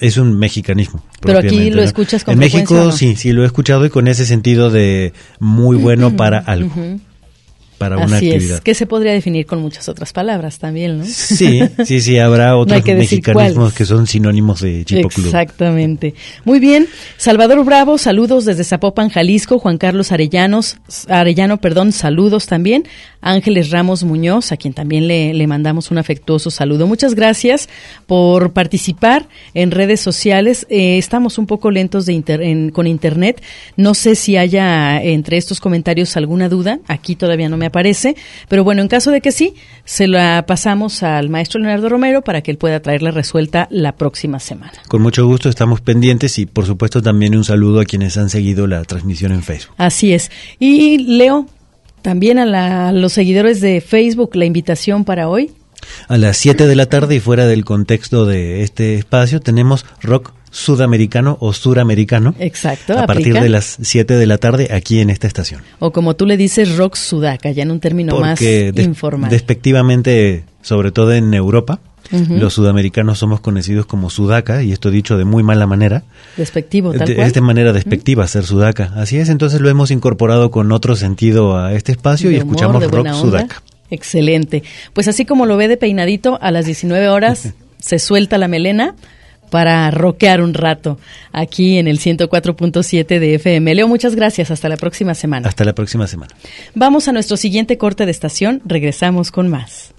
[SPEAKER 11] es un mexicanismo.
[SPEAKER 4] Pero aquí lo ¿no? escuchas con
[SPEAKER 11] En
[SPEAKER 4] frecuencia,
[SPEAKER 11] México
[SPEAKER 4] ¿no?
[SPEAKER 11] sí, sí lo he escuchado y con ese sentido de muy bueno para algo. Uh-huh. Para una
[SPEAKER 4] Así
[SPEAKER 11] actividad.
[SPEAKER 4] Es, que se podría definir con muchas otras palabras también, ¿no?
[SPEAKER 11] Sí, sí, sí, habrá otros no mexicanismos que son sinónimos de chipocludo.
[SPEAKER 4] Exactamente. Muy bien. Salvador Bravo, saludos desde Zapopan, Jalisco. Juan Carlos Arellanos, Arellano, perdón, saludos también. Ángeles Ramos Muñoz, a quien también le, le mandamos un afectuoso saludo. Muchas gracias por participar en redes sociales. Eh, estamos un poco lentos de inter, en, con internet. No sé si haya entre estos comentarios alguna duda. Aquí todavía no me aparece, pero bueno, en caso de que sí, se la pasamos al maestro Leonardo Romero para que él pueda traerla resuelta la próxima semana.
[SPEAKER 11] Con mucho gusto, estamos pendientes y por supuesto también un saludo a quienes han seguido la transmisión en Facebook.
[SPEAKER 4] Así es. Y Leo, también a, la, a los seguidores de Facebook, la invitación para hoy.
[SPEAKER 11] A las siete de la tarde y fuera del contexto de este espacio tenemos rock sudamericano o suramericano.
[SPEAKER 4] Exacto.
[SPEAKER 11] A partir
[SPEAKER 4] aplica.
[SPEAKER 11] de las siete de la tarde aquí en esta estación.
[SPEAKER 4] O como tú le dices, rock sudaca, ya en un término
[SPEAKER 11] Porque
[SPEAKER 4] más
[SPEAKER 11] des-
[SPEAKER 4] informal.
[SPEAKER 11] Despectivamente, sobre todo en Europa, uh-huh. los sudamericanos somos conocidos como sudaca, y esto dicho de muy mala manera.
[SPEAKER 4] Despectivo, tal
[SPEAKER 11] de,
[SPEAKER 4] cual.
[SPEAKER 11] Es de manera despectiva uh-huh. ser sudaca. Así es, entonces lo hemos incorporado con otro sentido a este espacio
[SPEAKER 4] de
[SPEAKER 11] y
[SPEAKER 4] humor,
[SPEAKER 11] escuchamos
[SPEAKER 4] de
[SPEAKER 11] rock
[SPEAKER 4] buena onda.
[SPEAKER 11] sudaca.
[SPEAKER 4] Excelente. Pues así como lo ve de peinadito, a las diecinueve horas se suelta la melena para rockear un rato aquí en el ciento cuatro punto siete de F M. Leo, muchas gracias. Hasta la próxima semana.
[SPEAKER 11] Hasta la próxima semana.
[SPEAKER 4] Vamos a nuestro siguiente corte de estación. Regresamos con más.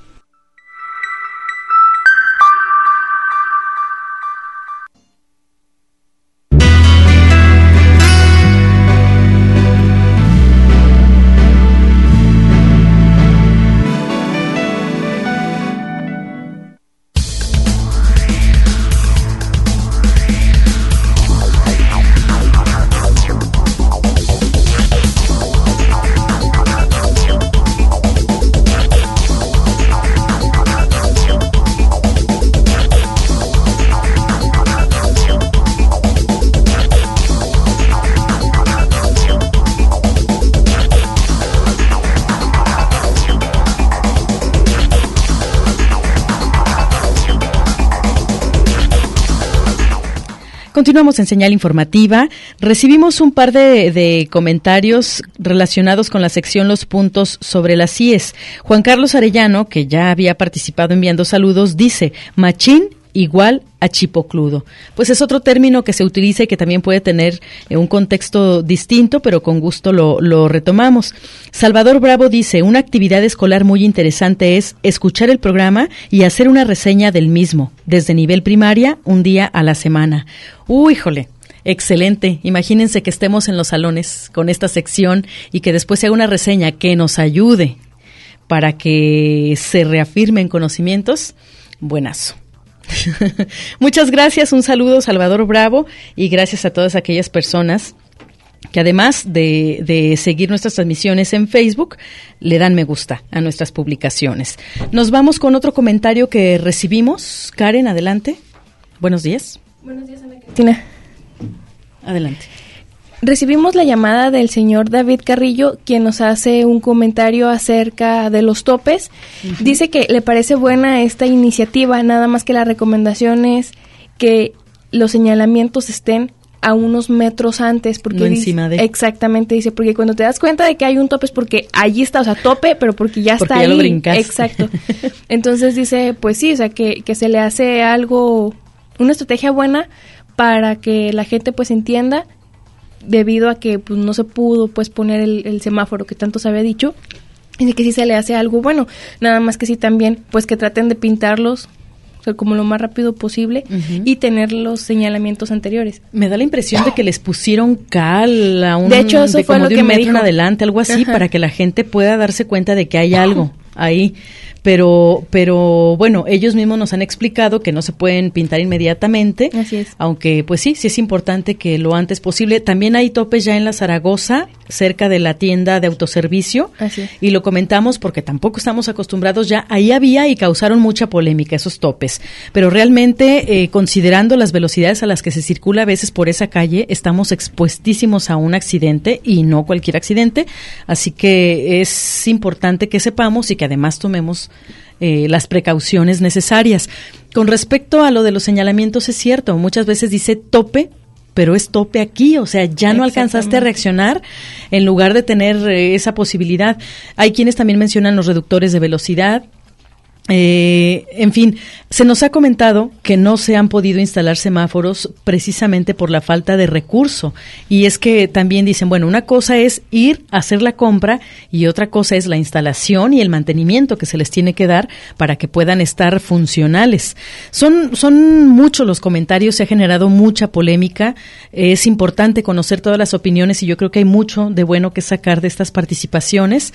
[SPEAKER 4] Continuamos en Señal Informativa. Recibimos un par de, de comentarios relacionados con la sección Los Puntos sobre las I E S. Juan Carlos Arellano, que ya había participado enviando saludos, dice, machín igual a chipocludo. Pues es otro término que se utiliza y que también puede tener eh, un contexto distinto, pero con gusto lo, lo retomamos. Salvador Bravo dice, una actividad escolar muy interesante es escuchar el programa y hacer una reseña del mismo, desde nivel primaria, un día a la semana. Uy, híjole. Excelente. Imagínense que estemos en los salones con esta sección y que después se haga una reseña que nos ayude para que se reafirmen conocimientos. Buenazo. Muchas gracias, un saludo Salvador Bravo y gracias a todas aquellas personas que además de, de seguir nuestras transmisiones en Facebook, le dan me gusta a nuestras publicaciones. Nos vamos con otro comentario que recibimos. Karen, adelante. Buenos días.
[SPEAKER 12] Buenos días, Ana Cristina.
[SPEAKER 4] Adelante.
[SPEAKER 12] Recibimos la llamada del señor David Carrillo, quien nos hace un comentario acerca de los topes. Uh-huh. Dice que le parece buena esta iniciativa, nada más que la recomendación es que los señalamientos estén a unos metros antes. Porque
[SPEAKER 4] no
[SPEAKER 12] dice,
[SPEAKER 4] encima de...
[SPEAKER 12] Exactamente, dice, porque cuando te das cuenta de que hay un tope es porque allí está, o sea, tope, pero porque ya
[SPEAKER 4] porque
[SPEAKER 12] está
[SPEAKER 4] ya
[SPEAKER 12] ahí.
[SPEAKER 4] Lo brincaste.
[SPEAKER 12] Exacto. Entonces dice, pues sí, o sea, que, que se le hace algo, una estrategia buena para que la gente pues entienda, debido a que pues no se pudo pues poner el, el semáforo que tanto se había dicho, y de que sí se le hace algo bueno, nada más que sí también pues que traten de pintarlos, o sea, como lo más rápido posible, uh-huh. y tener los señalamientos anteriores.
[SPEAKER 4] Me da la impresión de que les pusieron cal a un,
[SPEAKER 12] de hecho eso
[SPEAKER 4] de
[SPEAKER 12] fue
[SPEAKER 4] como
[SPEAKER 12] lo
[SPEAKER 4] de
[SPEAKER 12] que
[SPEAKER 4] un
[SPEAKER 12] me
[SPEAKER 4] metro
[SPEAKER 12] dijo
[SPEAKER 4] en adelante, algo así, uh-huh. para que la gente pueda darse cuenta de que hay algo ahí. Pero, pero bueno, ellos mismos nos han explicado que no se pueden pintar inmediatamente.
[SPEAKER 12] Así es.
[SPEAKER 4] Aunque, pues sí, sí es importante que lo antes posible. También hay topes ya en la Zaragoza, cerca de la tienda de autoservicio.
[SPEAKER 12] Así es.
[SPEAKER 4] Y lo comentamos porque tampoco estamos acostumbrados ya. Ahí había y causaron mucha polémica esos topes. Pero realmente, eh, considerando las velocidades a las que se circula a veces por esa calle, estamos expuestísimos a un accidente y no cualquier accidente. Así que es importante que sepamos y que además tomemos eh, las precauciones necesarias. Con respecto a lo de los señalamientos, es cierto, muchas veces dice tope, pero es tope aquí, o sea, ya no alcanzaste a reaccionar en lugar de tener eh, esa posibilidad. Hay quienes también mencionan los reductores de velocidad. Eh, en fin, se nos ha comentado que no se han podido instalar semáforos precisamente por la falta de recurso, y es que también dicen, bueno, una cosa es ir a hacer la compra y otra cosa es la instalación y el mantenimiento que se les tiene que dar para que puedan estar funcionales. Son, son muchos los comentarios, se ha generado mucha polémica, es importante conocer todas las opiniones y yo creo que hay mucho de bueno que sacar de estas participaciones.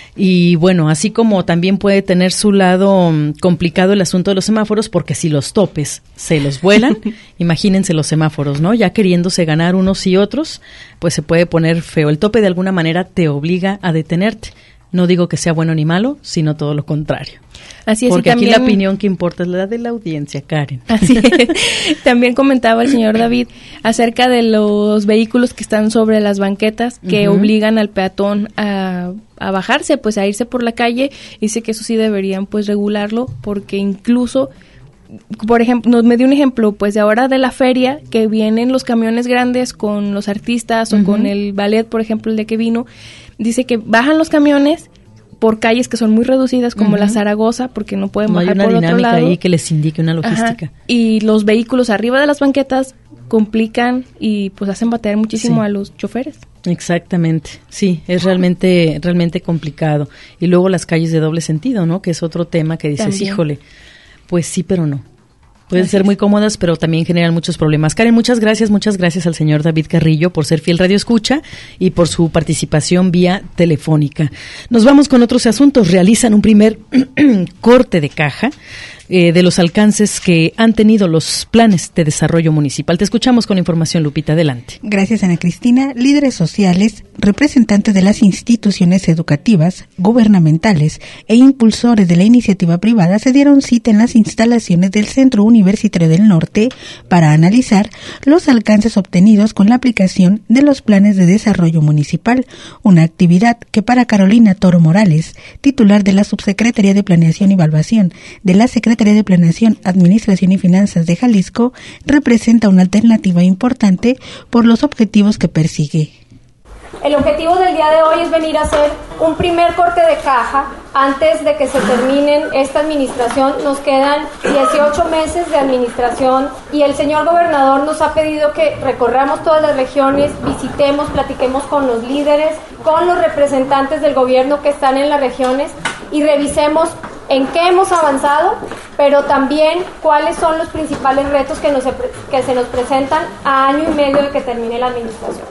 [SPEAKER 4] Y bueno, así como también puede tener su lado um, complicado el asunto de los semáforos, porque si los topes se los vuelan, imagínense los semáforos, ¿no? Ya queriéndose ganar unos y otros, pues se puede poner feo. El tope de alguna manera te obliga a detenerte. No digo que sea bueno ni malo, sino todo lo contrario.
[SPEAKER 12] Así es.
[SPEAKER 4] Porque
[SPEAKER 12] también,
[SPEAKER 4] aquí la opinión que importa es la de la audiencia, Karen.
[SPEAKER 12] Así es. También comentaba el señor David acerca de los vehículos que están sobre las banquetas que uh-huh. obligan al peatón a, a bajarse, pues a irse por la calle. Dice que eso sí deberían pues regularlo, porque incluso, por ejemplo, nos me dio un ejemplo, pues de ahora de la feria, que vienen los camiones grandes con los artistas o uh-huh. con el ballet, por ejemplo, el de que vino. Dice que bajan los camiones por calles que son muy reducidas, como uh-huh. la Zaragoza, porque no pueden
[SPEAKER 4] no
[SPEAKER 12] bajar
[SPEAKER 4] por otro lado. No hay una dinámica ahí que les indique una logística.
[SPEAKER 12] Ajá. Y los vehículos arriba de las banquetas complican y pues hacen batear muchísimo sí. a los choferes.
[SPEAKER 4] Exactamente, sí, es realmente realmente complicado. Y luego las calles de doble sentido, ¿no? Que es otro tema que dices, también. Híjole, pues sí, pero no. Pueden ser muy cómodas, pero también generan muchos problemas. Karen, muchas gracias, muchas gracias al señor David Carrillo por ser fiel radio escucha y por su participación vía telefónica. Nos vamos con otros asuntos. Realizan un primer corte de caja eh, de los alcances que han tenido los planes de desarrollo municipal. Te escuchamos con información, Lupita, adelante.
[SPEAKER 5] Gracias, Ana Cristina. Líderes sociales, representantes de las instituciones educativas, gubernamentales e impulsores de la iniciativa privada se dieron cita en las instalaciones del Centro Universitario del Norte para analizar los alcances obtenidos con la aplicación de los planes de desarrollo municipal, una actividad que para Carolina Toro Morales, titular de la Subsecretaría de Planeación y Evaluación de la Secretaría de Planeación, Administración y Finanzas de Jalisco, representa una alternativa importante por los objetivos que persigue.
[SPEAKER 13] El objetivo del día de hoy es venir a hacer un primer corte de caja antes de que se termine esta administración. Nos quedan dieciocho meses de administración y el señor gobernador nos ha pedido que recorramos todas las regiones, visitemos, platiquemos con los líderes, con los representantes del gobierno que están en las regiones y revisemos en qué hemos avanzado, pero también cuáles son los principales retos que, nos, que se nos presentan a año y medio de que termine la administración.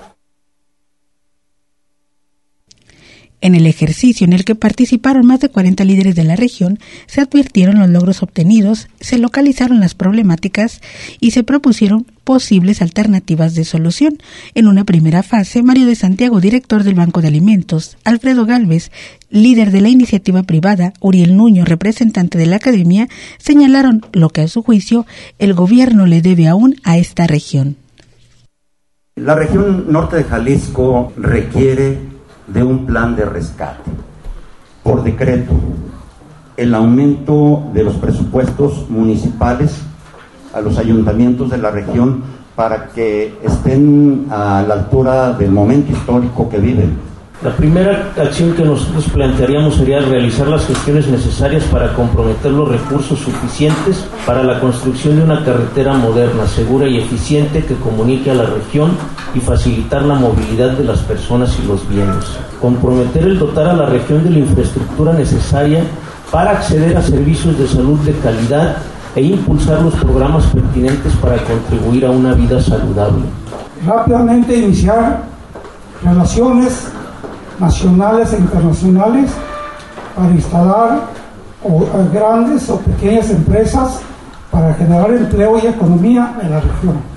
[SPEAKER 5] En el ejercicio en el que participaron más de cuarenta líderes de la región, se advirtieron los logros obtenidos, se localizaron las problemáticas y se propusieron posibles alternativas de solución. En una primera fase, Mario de Santiago, director del Banco de Alimentos, Alfredo Gálvez, líder de la iniciativa privada, Uriel Nuño, representante de la academia, señalaron lo que a su juicio el gobierno le debe aún a esta región.
[SPEAKER 14] La región norte de Jalisco requiere de un plan de rescate. Por decreto, el aumento de los presupuestos municipales a los ayuntamientos de la región para que estén a la altura del momento histórico que viven.
[SPEAKER 15] La primera acción que nosotros plantearíamos sería realizar las gestiones necesarias para comprometer los recursos suficientes para la construcción de una carretera moderna, segura y eficiente que comunique a la región y facilitar la movilidad de las personas y los bienes. Comprometer el dotar a la región de la infraestructura necesaria para acceder a servicios de salud de calidad e impulsar los programas pertinentes para contribuir a una vida saludable.
[SPEAKER 16] Rápidamente iniciar relaciones nacionales e internacionales para instalar o, grandes o pequeñas empresas para generar empleo y economía en la región.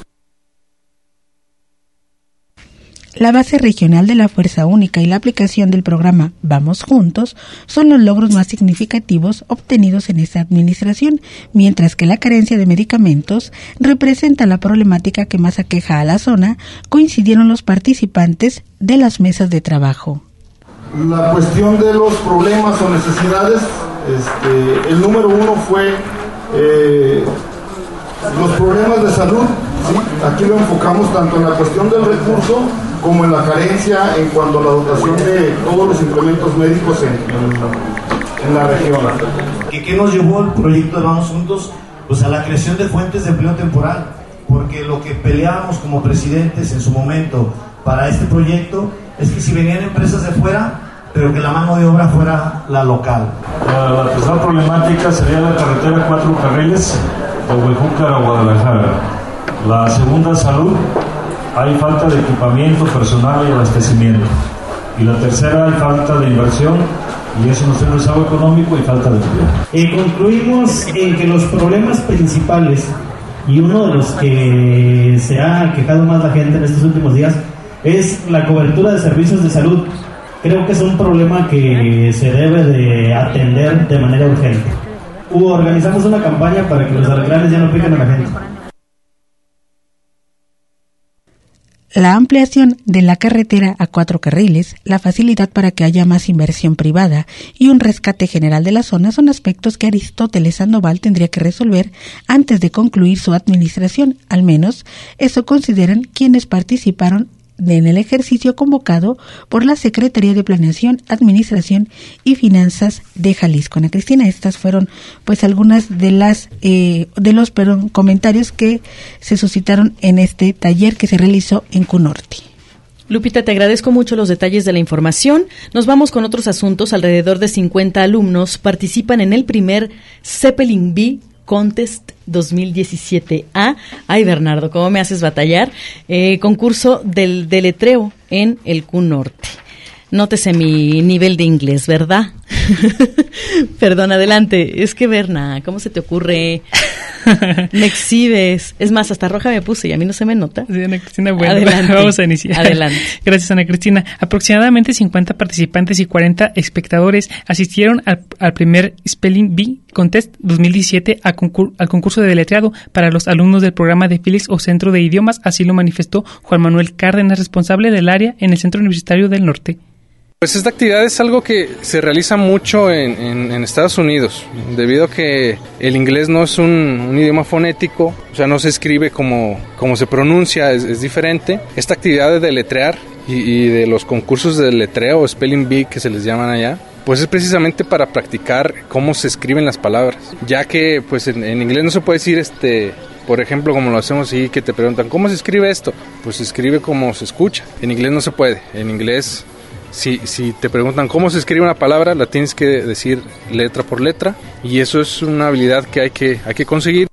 [SPEAKER 5] La base regional de la Fuerza Única y la aplicación del programa Vamos Juntos son los logros más significativos obtenidos en esta administración, mientras que la carencia de medicamentos representa la problemática que más aqueja a la zona, coincidieron los participantes de las mesas de trabajo.
[SPEAKER 17] La cuestión de los problemas o necesidades Este, el número uno fue eh, los problemas de salud, ¿sí? Aquí lo enfocamos tanto en la cuestión del recurso como en la carencia en cuanto a la dotación de todos los implementos médicos en, en, en la región.
[SPEAKER 18] ¿Qué, ¿Qué nos llevó el proyecto de Vamos Juntos? Pues a la creación de fuentes de empleo temporal, porque lo que peleábamos como presidentes en su momento para este proyecto es que si venían empresas de fuera, pero que la mano de obra fuera la local.
[SPEAKER 19] La, la tercera problemática sería la carretera cuatro carriles de Huejúcar a Guadalajara. La segunda, salud. Hay falta de equipamiento, personal y abastecimiento. Y la tercera, hay falta de inversión, y eso nos trae algo económico y falta de empleo.
[SPEAKER 20] Eh, concluimos en que los problemas principales, y uno de los que se ha quejado más la gente en estos últimos días, es la cobertura de servicios de salud. Creo que es un problema que se debe de atender de manera urgente. Uh, organizamos una campaña para que los alacranes ya no piquen a la gente.
[SPEAKER 5] La ampliación de la carretera a cuatro carriles, la facilidad para que haya más inversión privada y un rescate general de la zona son aspectos que Aristóteles Sandoval tendría que resolver antes de concluir su administración. Al menos eso consideran quienes participaron en el ejercicio convocado por la Secretaría de Planeación, Administración y Finanzas de Jalisco. Ana Cristina, estas fueron pues algunas de las eh, de los perdón, comentarios que se suscitaron en este taller que se realizó en Cunorti.
[SPEAKER 4] Lupita, te agradezco mucho los detalles de la información. Nos vamos con otros asuntos. Alrededor de cincuenta alumnos participan en el primer Zeppelin B Contest dos mil diecisiete A. Ay, Bernardo, ¿cómo me haces batallar? Eh, concurso del deletreo en el Q Norte. Nótese mi nivel de inglés, ¿verdad? Perdón, adelante. Es que, Berna, ¿cómo se te ocurre? Me exhibes. Es más, hasta roja me puse y a mí no se me nota.
[SPEAKER 8] Sí, Ana Cristina, bueno,
[SPEAKER 4] adelante.
[SPEAKER 8] Vamos a iniciar.
[SPEAKER 4] Adelante.
[SPEAKER 8] Gracias, Ana Cristina. Aproximadamente cincuenta participantes y cuarenta espectadores asistieron al, al primer Spelling Bee Contest dos mil diecisiete a concur- al concurso de deletreado para los alumnos del programa de Félix o Centro de Idiomas. Así lo manifestó Juan Manuel Cárdenas, responsable del área en el Centro Universitario del Norte.
[SPEAKER 21] Pues esta actividad es algo que se realiza mucho en, en, en Estados Unidos, debido a que el inglés no es un, un idioma fonético, o sea, no se escribe como, como se pronuncia, es, es diferente. Esta actividad de deletrear y, y de los concursos de deletreo o Spelling Bee que se les llaman allá, pues es precisamente para practicar cómo se escriben las palabras, ya que pues en, en inglés no se puede decir este... Por ejemplo, como lo hacemos así, que te preguntan, ¿cómo se escribe esto? Pues se escribe como se escucha. En inglés no se puede. En inglés, si, si te preguntan cómo se escribe una palabra, la tienes que decir letra por letra. Y eso es una habilidad que hay que, hay que conseguir.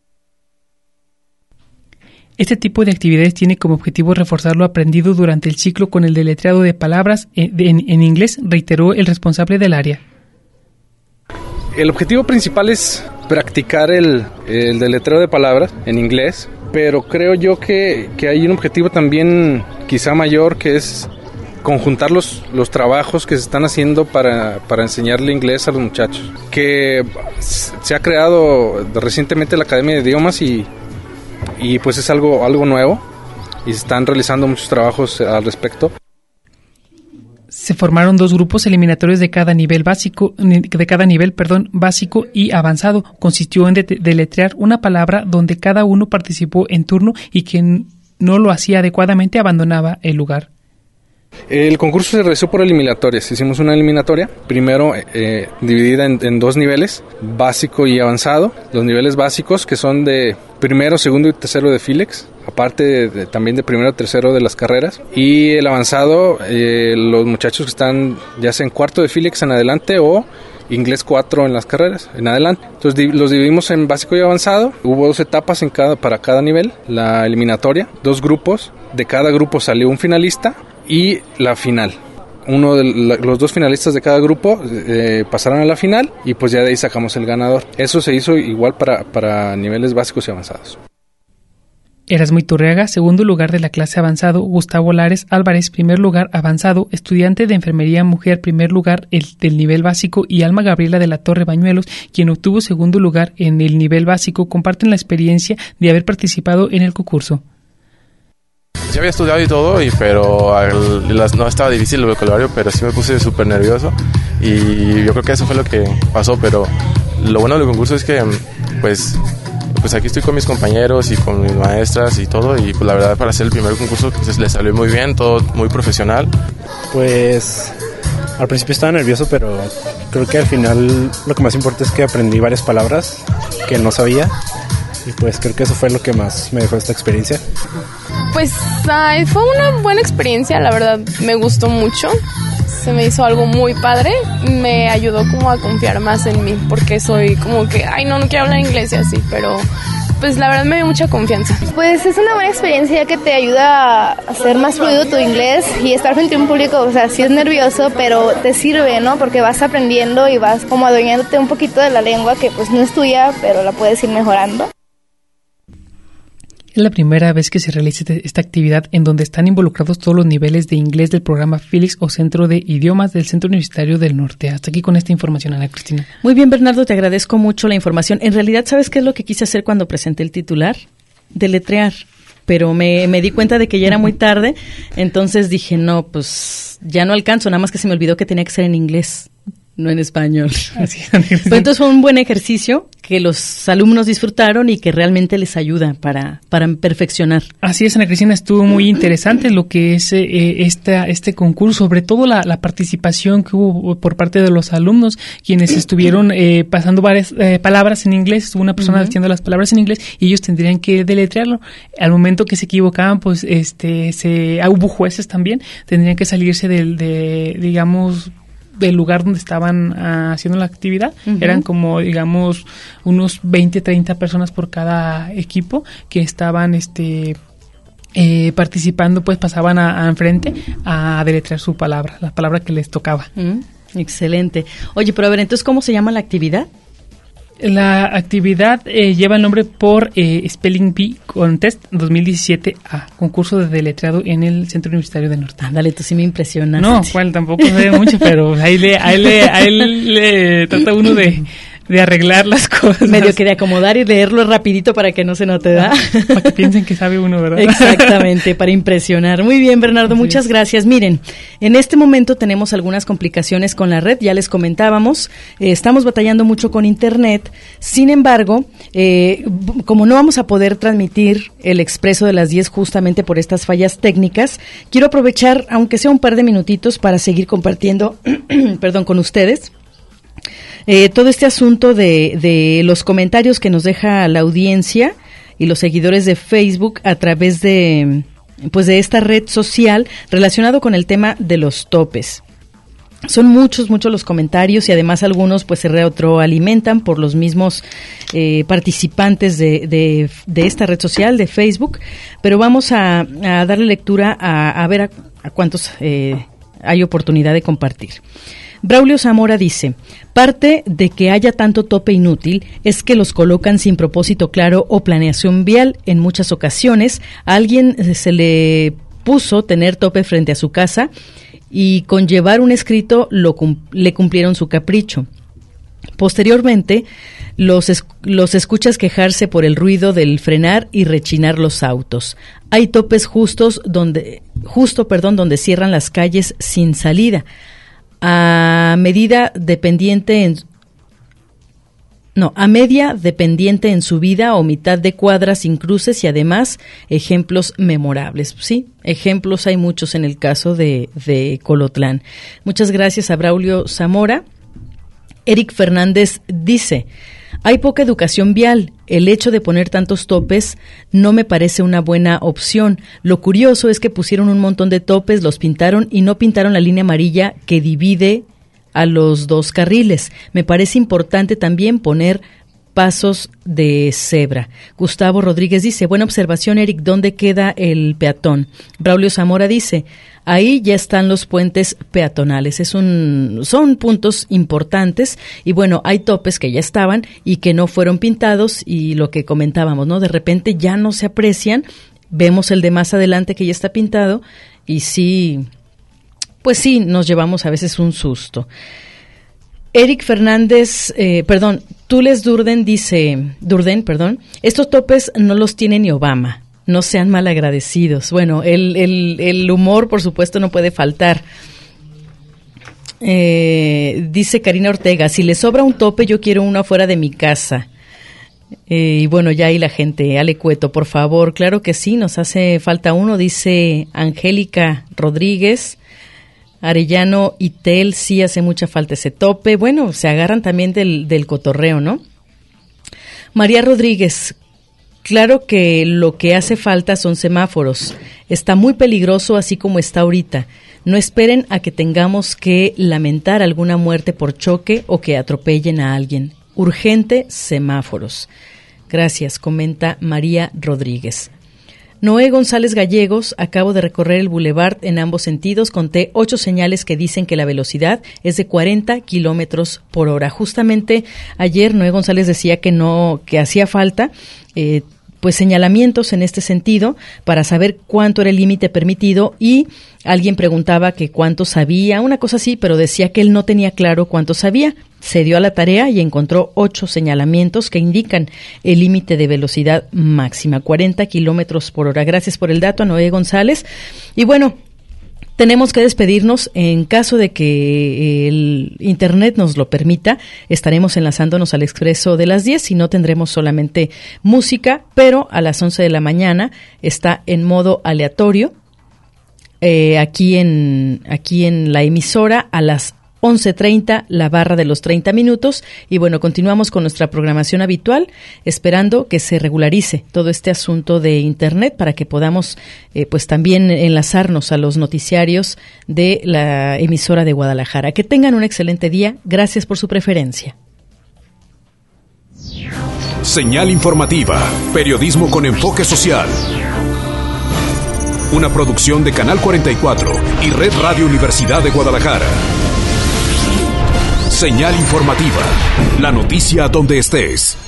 [SPEAKER 8] Este tipo de actividades tiene como objetivo reforzar lo aprendido durante el ciclo con el deletreado de palabras en, en, en inglés, reiteró el responsable del área.
[SPEAKER 21] El objetivo principal es practicar el, el deletreo de palabras en inglés, pero creo yo que, que hay un objetivo también quizá mayor, que es conjuntar los, los trabajos que se están haciendo para, para enseñarle inglés a los muchachos. Que se ha creado recientemente la Academia de Idiomas y, y pues es algo, algo nuevo y se están realizando muchos trabajos al respecto.
[SPEAKER 8] Se formaron dos grupos eliminatorios de cada nivel básico, de cada nivel, perdón, básico y avanzado. Consistió en de- deletrear una palabra donde cada uno participó en turno y quien no lo hacía adecuadamente abandonaba el lugar.
[SPEAKER 21] El concurso se realizó por eliminatorias. Hicimos una eliminatoria, primero eh, dividida en, en dos niveles, básico y avanzado. Los niveles básicos, que son de primero, segundo y tercero de Filex, aparte de, de, también de primero y tercero de las carreras. Y el avanzado, eh, los muchachos que están ya sea en cuarto de Filex en adelante o inglés cuatro en las carreras en adelante. Entonces di- los dividimos en básico y avanzado. Hubo dos etapas en cada, para cada nivel, la eliminatoria, dos grupos. De cada grupo salió un finalista y la final. Uno de la, los dos finalistas de cada grupo eh, pasaron a la final y pues ya de ahí sacamos el ganador. Eso se hizo igual para, para niveles básicos y avanzados.
[SPEAKER 8] Erasmo Iturriaga, segundo lugar de la clase avanzado. Gustavo Lares Álvarez, primer lugar avanzado. Estudiante de enfermería mujer, primer lugar el, del nivel básico. Y Alma Gabriela de la Torre Bañuelos, quien obtuvo segundo lugar en el nivel básico, comparten la experiencia de haber participado en el concurso.
[SPEAKER 1] ya había estudiado y todo, y, pero al, las, no estaba difícil el vocabulario, pero sí me puse súper nervioso y yo creo que eso fue lo que pasó, pero lo bueno del concurso es que pues, pues aquí estoy con mis compañeros y con mis maestras y todo, y pues la verdad para hacer el primer concurso pues, le salió muy bien, todo muy profesional.
[SPEAKER 22] Pues al principio estaba nervioso, pero creo que al final lo que más importa es que aprendí varias palabras que no sabía. Y pues creo que eso fue lo que más me dejó esta experiencia.
[SPEAKER 23] Pues ay, fue una buena experiencia, la verdad me gustó mucho. Se me hizo algo muy padre. Me ayudó como a confiar más en mí, porque soy como que, ay no, no quiero hablar inglés y así, pero pues la verdad me dio mucha confianza.
[SPEAKER 24] Pues es una buena experiencia que te ayuda a hacer más fluido tu inglés y estar frente a un público, o sea, sí es nervioso, pero te sirve, ¿no? Porque vas aprendiendo y vas como adueñándote un poquito de la lengua que pues no es tuya, pero la puedes ir mejorando.
[SPEAKER 8] Es la primera vez que se realiza esta actividad en donde están involucrados todos los niveles de inglés del programa Félix o Centro de Idiomas del Centro Universitario del Norte. Hasta aquí con esta información, Ana Cristina.
[SPEAKER 4] Muy bien, Bernardo, te agradezco mucho la información. En realidad, ¿sabes qué es lo que quise hacer cuando presenté el titular? Deletrear. Pero me, me di cuenta de que ya era muy tarde, entonces dije, no, pues ya no alcanzo, nada más que se me olvidó que tenía que ser en inglés, no en español. Así es. Pero entonces fue un buen ejercicio que los alumnos disfrutaron y que realmente les ayuda para, para perfeccionar.
[SPEAKER 8] Así es, Ana Cristina, estuvo muy interesante lo que es eh, esta, este concurso, sobre todo la, la participación que hubo por parte de los alumnos, quienes estuvieron eh, pasando varias eh, palabras en inglés, estuvo una persona uh-huh. diciendo las palabras en inglés y ellos tendrían que deletrearlo. Al momento que se equivocaban, pues este se ah, hubo jueces también, tendrían que salirse del, de, digamos, del lugar donde estaban uh, haciendo la actividad. Uh-huh. Eran como, digamos, unos veinte, treinta personas por cada equipo que estaban este eh, participando, pues pasaban a, a enfrente a deletrear su palabra, la palabra que les tocaba.
[SPEAKER 4] Uh-huh. Excelente. Oye, pero a ver, entonces, ¿cómo se llama la actividad?
[SPEAKER 8] La actividad eh, lleva el nombre por eh, Spelling Bee Contest dos mil diecisiete A, concurso de deletreado en el Centro Universitario del Norte.
[SPEAKER 4] Ándale, tú sí me impresionas.
[SPEAKER 8] No, cual tampoco sabe mucho, pero ahí le, ahí le, ahí le trata uno de, de arreglar las cosas.
[SPEAKER 4] Medio que de acomodar y leerlo rapidito para que no se note, ¿da?
[SPEAKER 8] Para que piensen que sabe uno, ¿verdad?
[SPEAKER 4] Exactamente, para impresionar. Muy bien, Bernardo, Así muchas es. gracias. Miren, en este momento tenemos algunas complicaciones con la red, ya les comentábamos, eh, estamos batallando mucho con internet, sin embargo, eh, como no vamos a poder transmitir el Expreso de las diez justamente por estas fallas técnicas, quiero aprovechar, aunque sea un par de minutitos, para seguir compartiendo, perdón, con ustedes, Eh, todo este asunto de, de los comentarios que nos deja la audiencia y los seguidores de Facebook a través de, pues de esta red social relacionado con el tema de los topes. Son muchos, muchos los comentarios y además algunos pues se retroalimentan por los mismos eh, participantes de, de, de esta red social de Facebook, pero vamos a, a darle lectura a, a ver a, a cuántos eh, hay oportunidad de compartir. Braulio Zamora dice, parte de que haya tanto tope inútil es que los colocan sin propósito claro o planeación vial. En muchas ocasiones a alguien se le puso tener tope frente a su casa y con llevar un escrito lo, le cumplieron su capricho. Posteriormente, los, es, los escuchas quejarse por el ruido del frenar y rechinar los autos. Hay topes justos donde, justo, perdón, donde cierran las calles sin salida. A medida dependiente en no, a media dependiente en subida o mitad de cuadra sin cruces y además ejemplos memorables. Sí, ejemplos hay muchos en el caso de, de Colotlán. Muchas gracias a Braulio Zamora. Eric Fernández dice, hay poca educación vial. El hecho de poner tantos topes no me parece una buena opción. Lo curioso es que pusieron un montón de topes, los pintaron y no pintaron la línea amarilla que divide a los dos carriles. Me parece importante también poner pasos de cebra. Gustavo Rodríguez dice, buena observación, Eric, ¿dónde queda el peatón? Braulio Zamora dice, ahí ya están los puentes peatonales. Es un, son puntos importantes y bueno, hay topes que ya estaban y que no fueron pintados y lo que comentábamos, ¿no? De repente ya no se aprecian, vemos el de más adelante que ya está pintado y sí, pues sí, nos llevamos a veces un susto. Eric Fernández, eh, perdón, Tules Durden dice, Durden, perdón, estos topes no los tiene ni Obama. No sean malagradecidos. Bueno, el, el, el humor, por supuesto, no puede faltar. Eh, dice Karina Ortega, si le sobra un tope, yo quiero uno afuera de mi casa. Eh, y bueno, ya ahí la gente, Ale Cueto, por favor, claro que sí, nos hace falta uno, dice Angélica Rodríguez. Arellano y Tel, sí hace mucha falta ese tope. Bueno, se agarran también del, del cotorreo, ¿no? María Rodríguez, claro que lo que hace falta son semáforos. Está muy peligroso así como está ahorita. No esperen a que tengamos que lamentar alguna muerte por choque o que atropellen a alguien. Urgente, semáforos. Gracias, comenta María Rodríguez. Noé González Gallegos, acabo de recorrer el bulevar en ambos sentidos, conté ocho señales que dicen que la velocidad es de cuarenta kilómetros por hora. Justamente ayer Noé González decía que no, que hacía falta eh, pues señalamientos en este sentido para saber cuánto era el límite permitido, y alguien preguntaba que cuánto sabía, una cosa así, pero decía que él no tenía claro cuánto sabía. Se dio a la tarea y encontró ocho señalamientos que indican el límite de velocidad máxima, cuarenta kilómetros por hora. Gracias por el dato a Noé González. Y bueno, tenemos que despedirnos. En caso de que el internet nos lo permita, estaremos enlazándonos al Expreso de las diez, si no tendremos solamente música, pero a las once de la mañana está en modo aleatorio, eh, aquí en, aquí en la emisora, a las once treinta, la barra de los treinta minutos, y bueno, continuamos con nuestra programación habitual, esperando que se regularice todo este asunto de internet para que podamos eh, pues también enlazarnos a los noticiarios de la emisora de Guadalajara. Que tengan un excelente día, gracias por su preferencia.
[SPEAKER 2] Señal informativa, periodismo con enfoque social. Una producción de Canal cuarenta y cuatro y Red Radio Universidad de Guadalajara. Señal informativa, la noticia donde estés.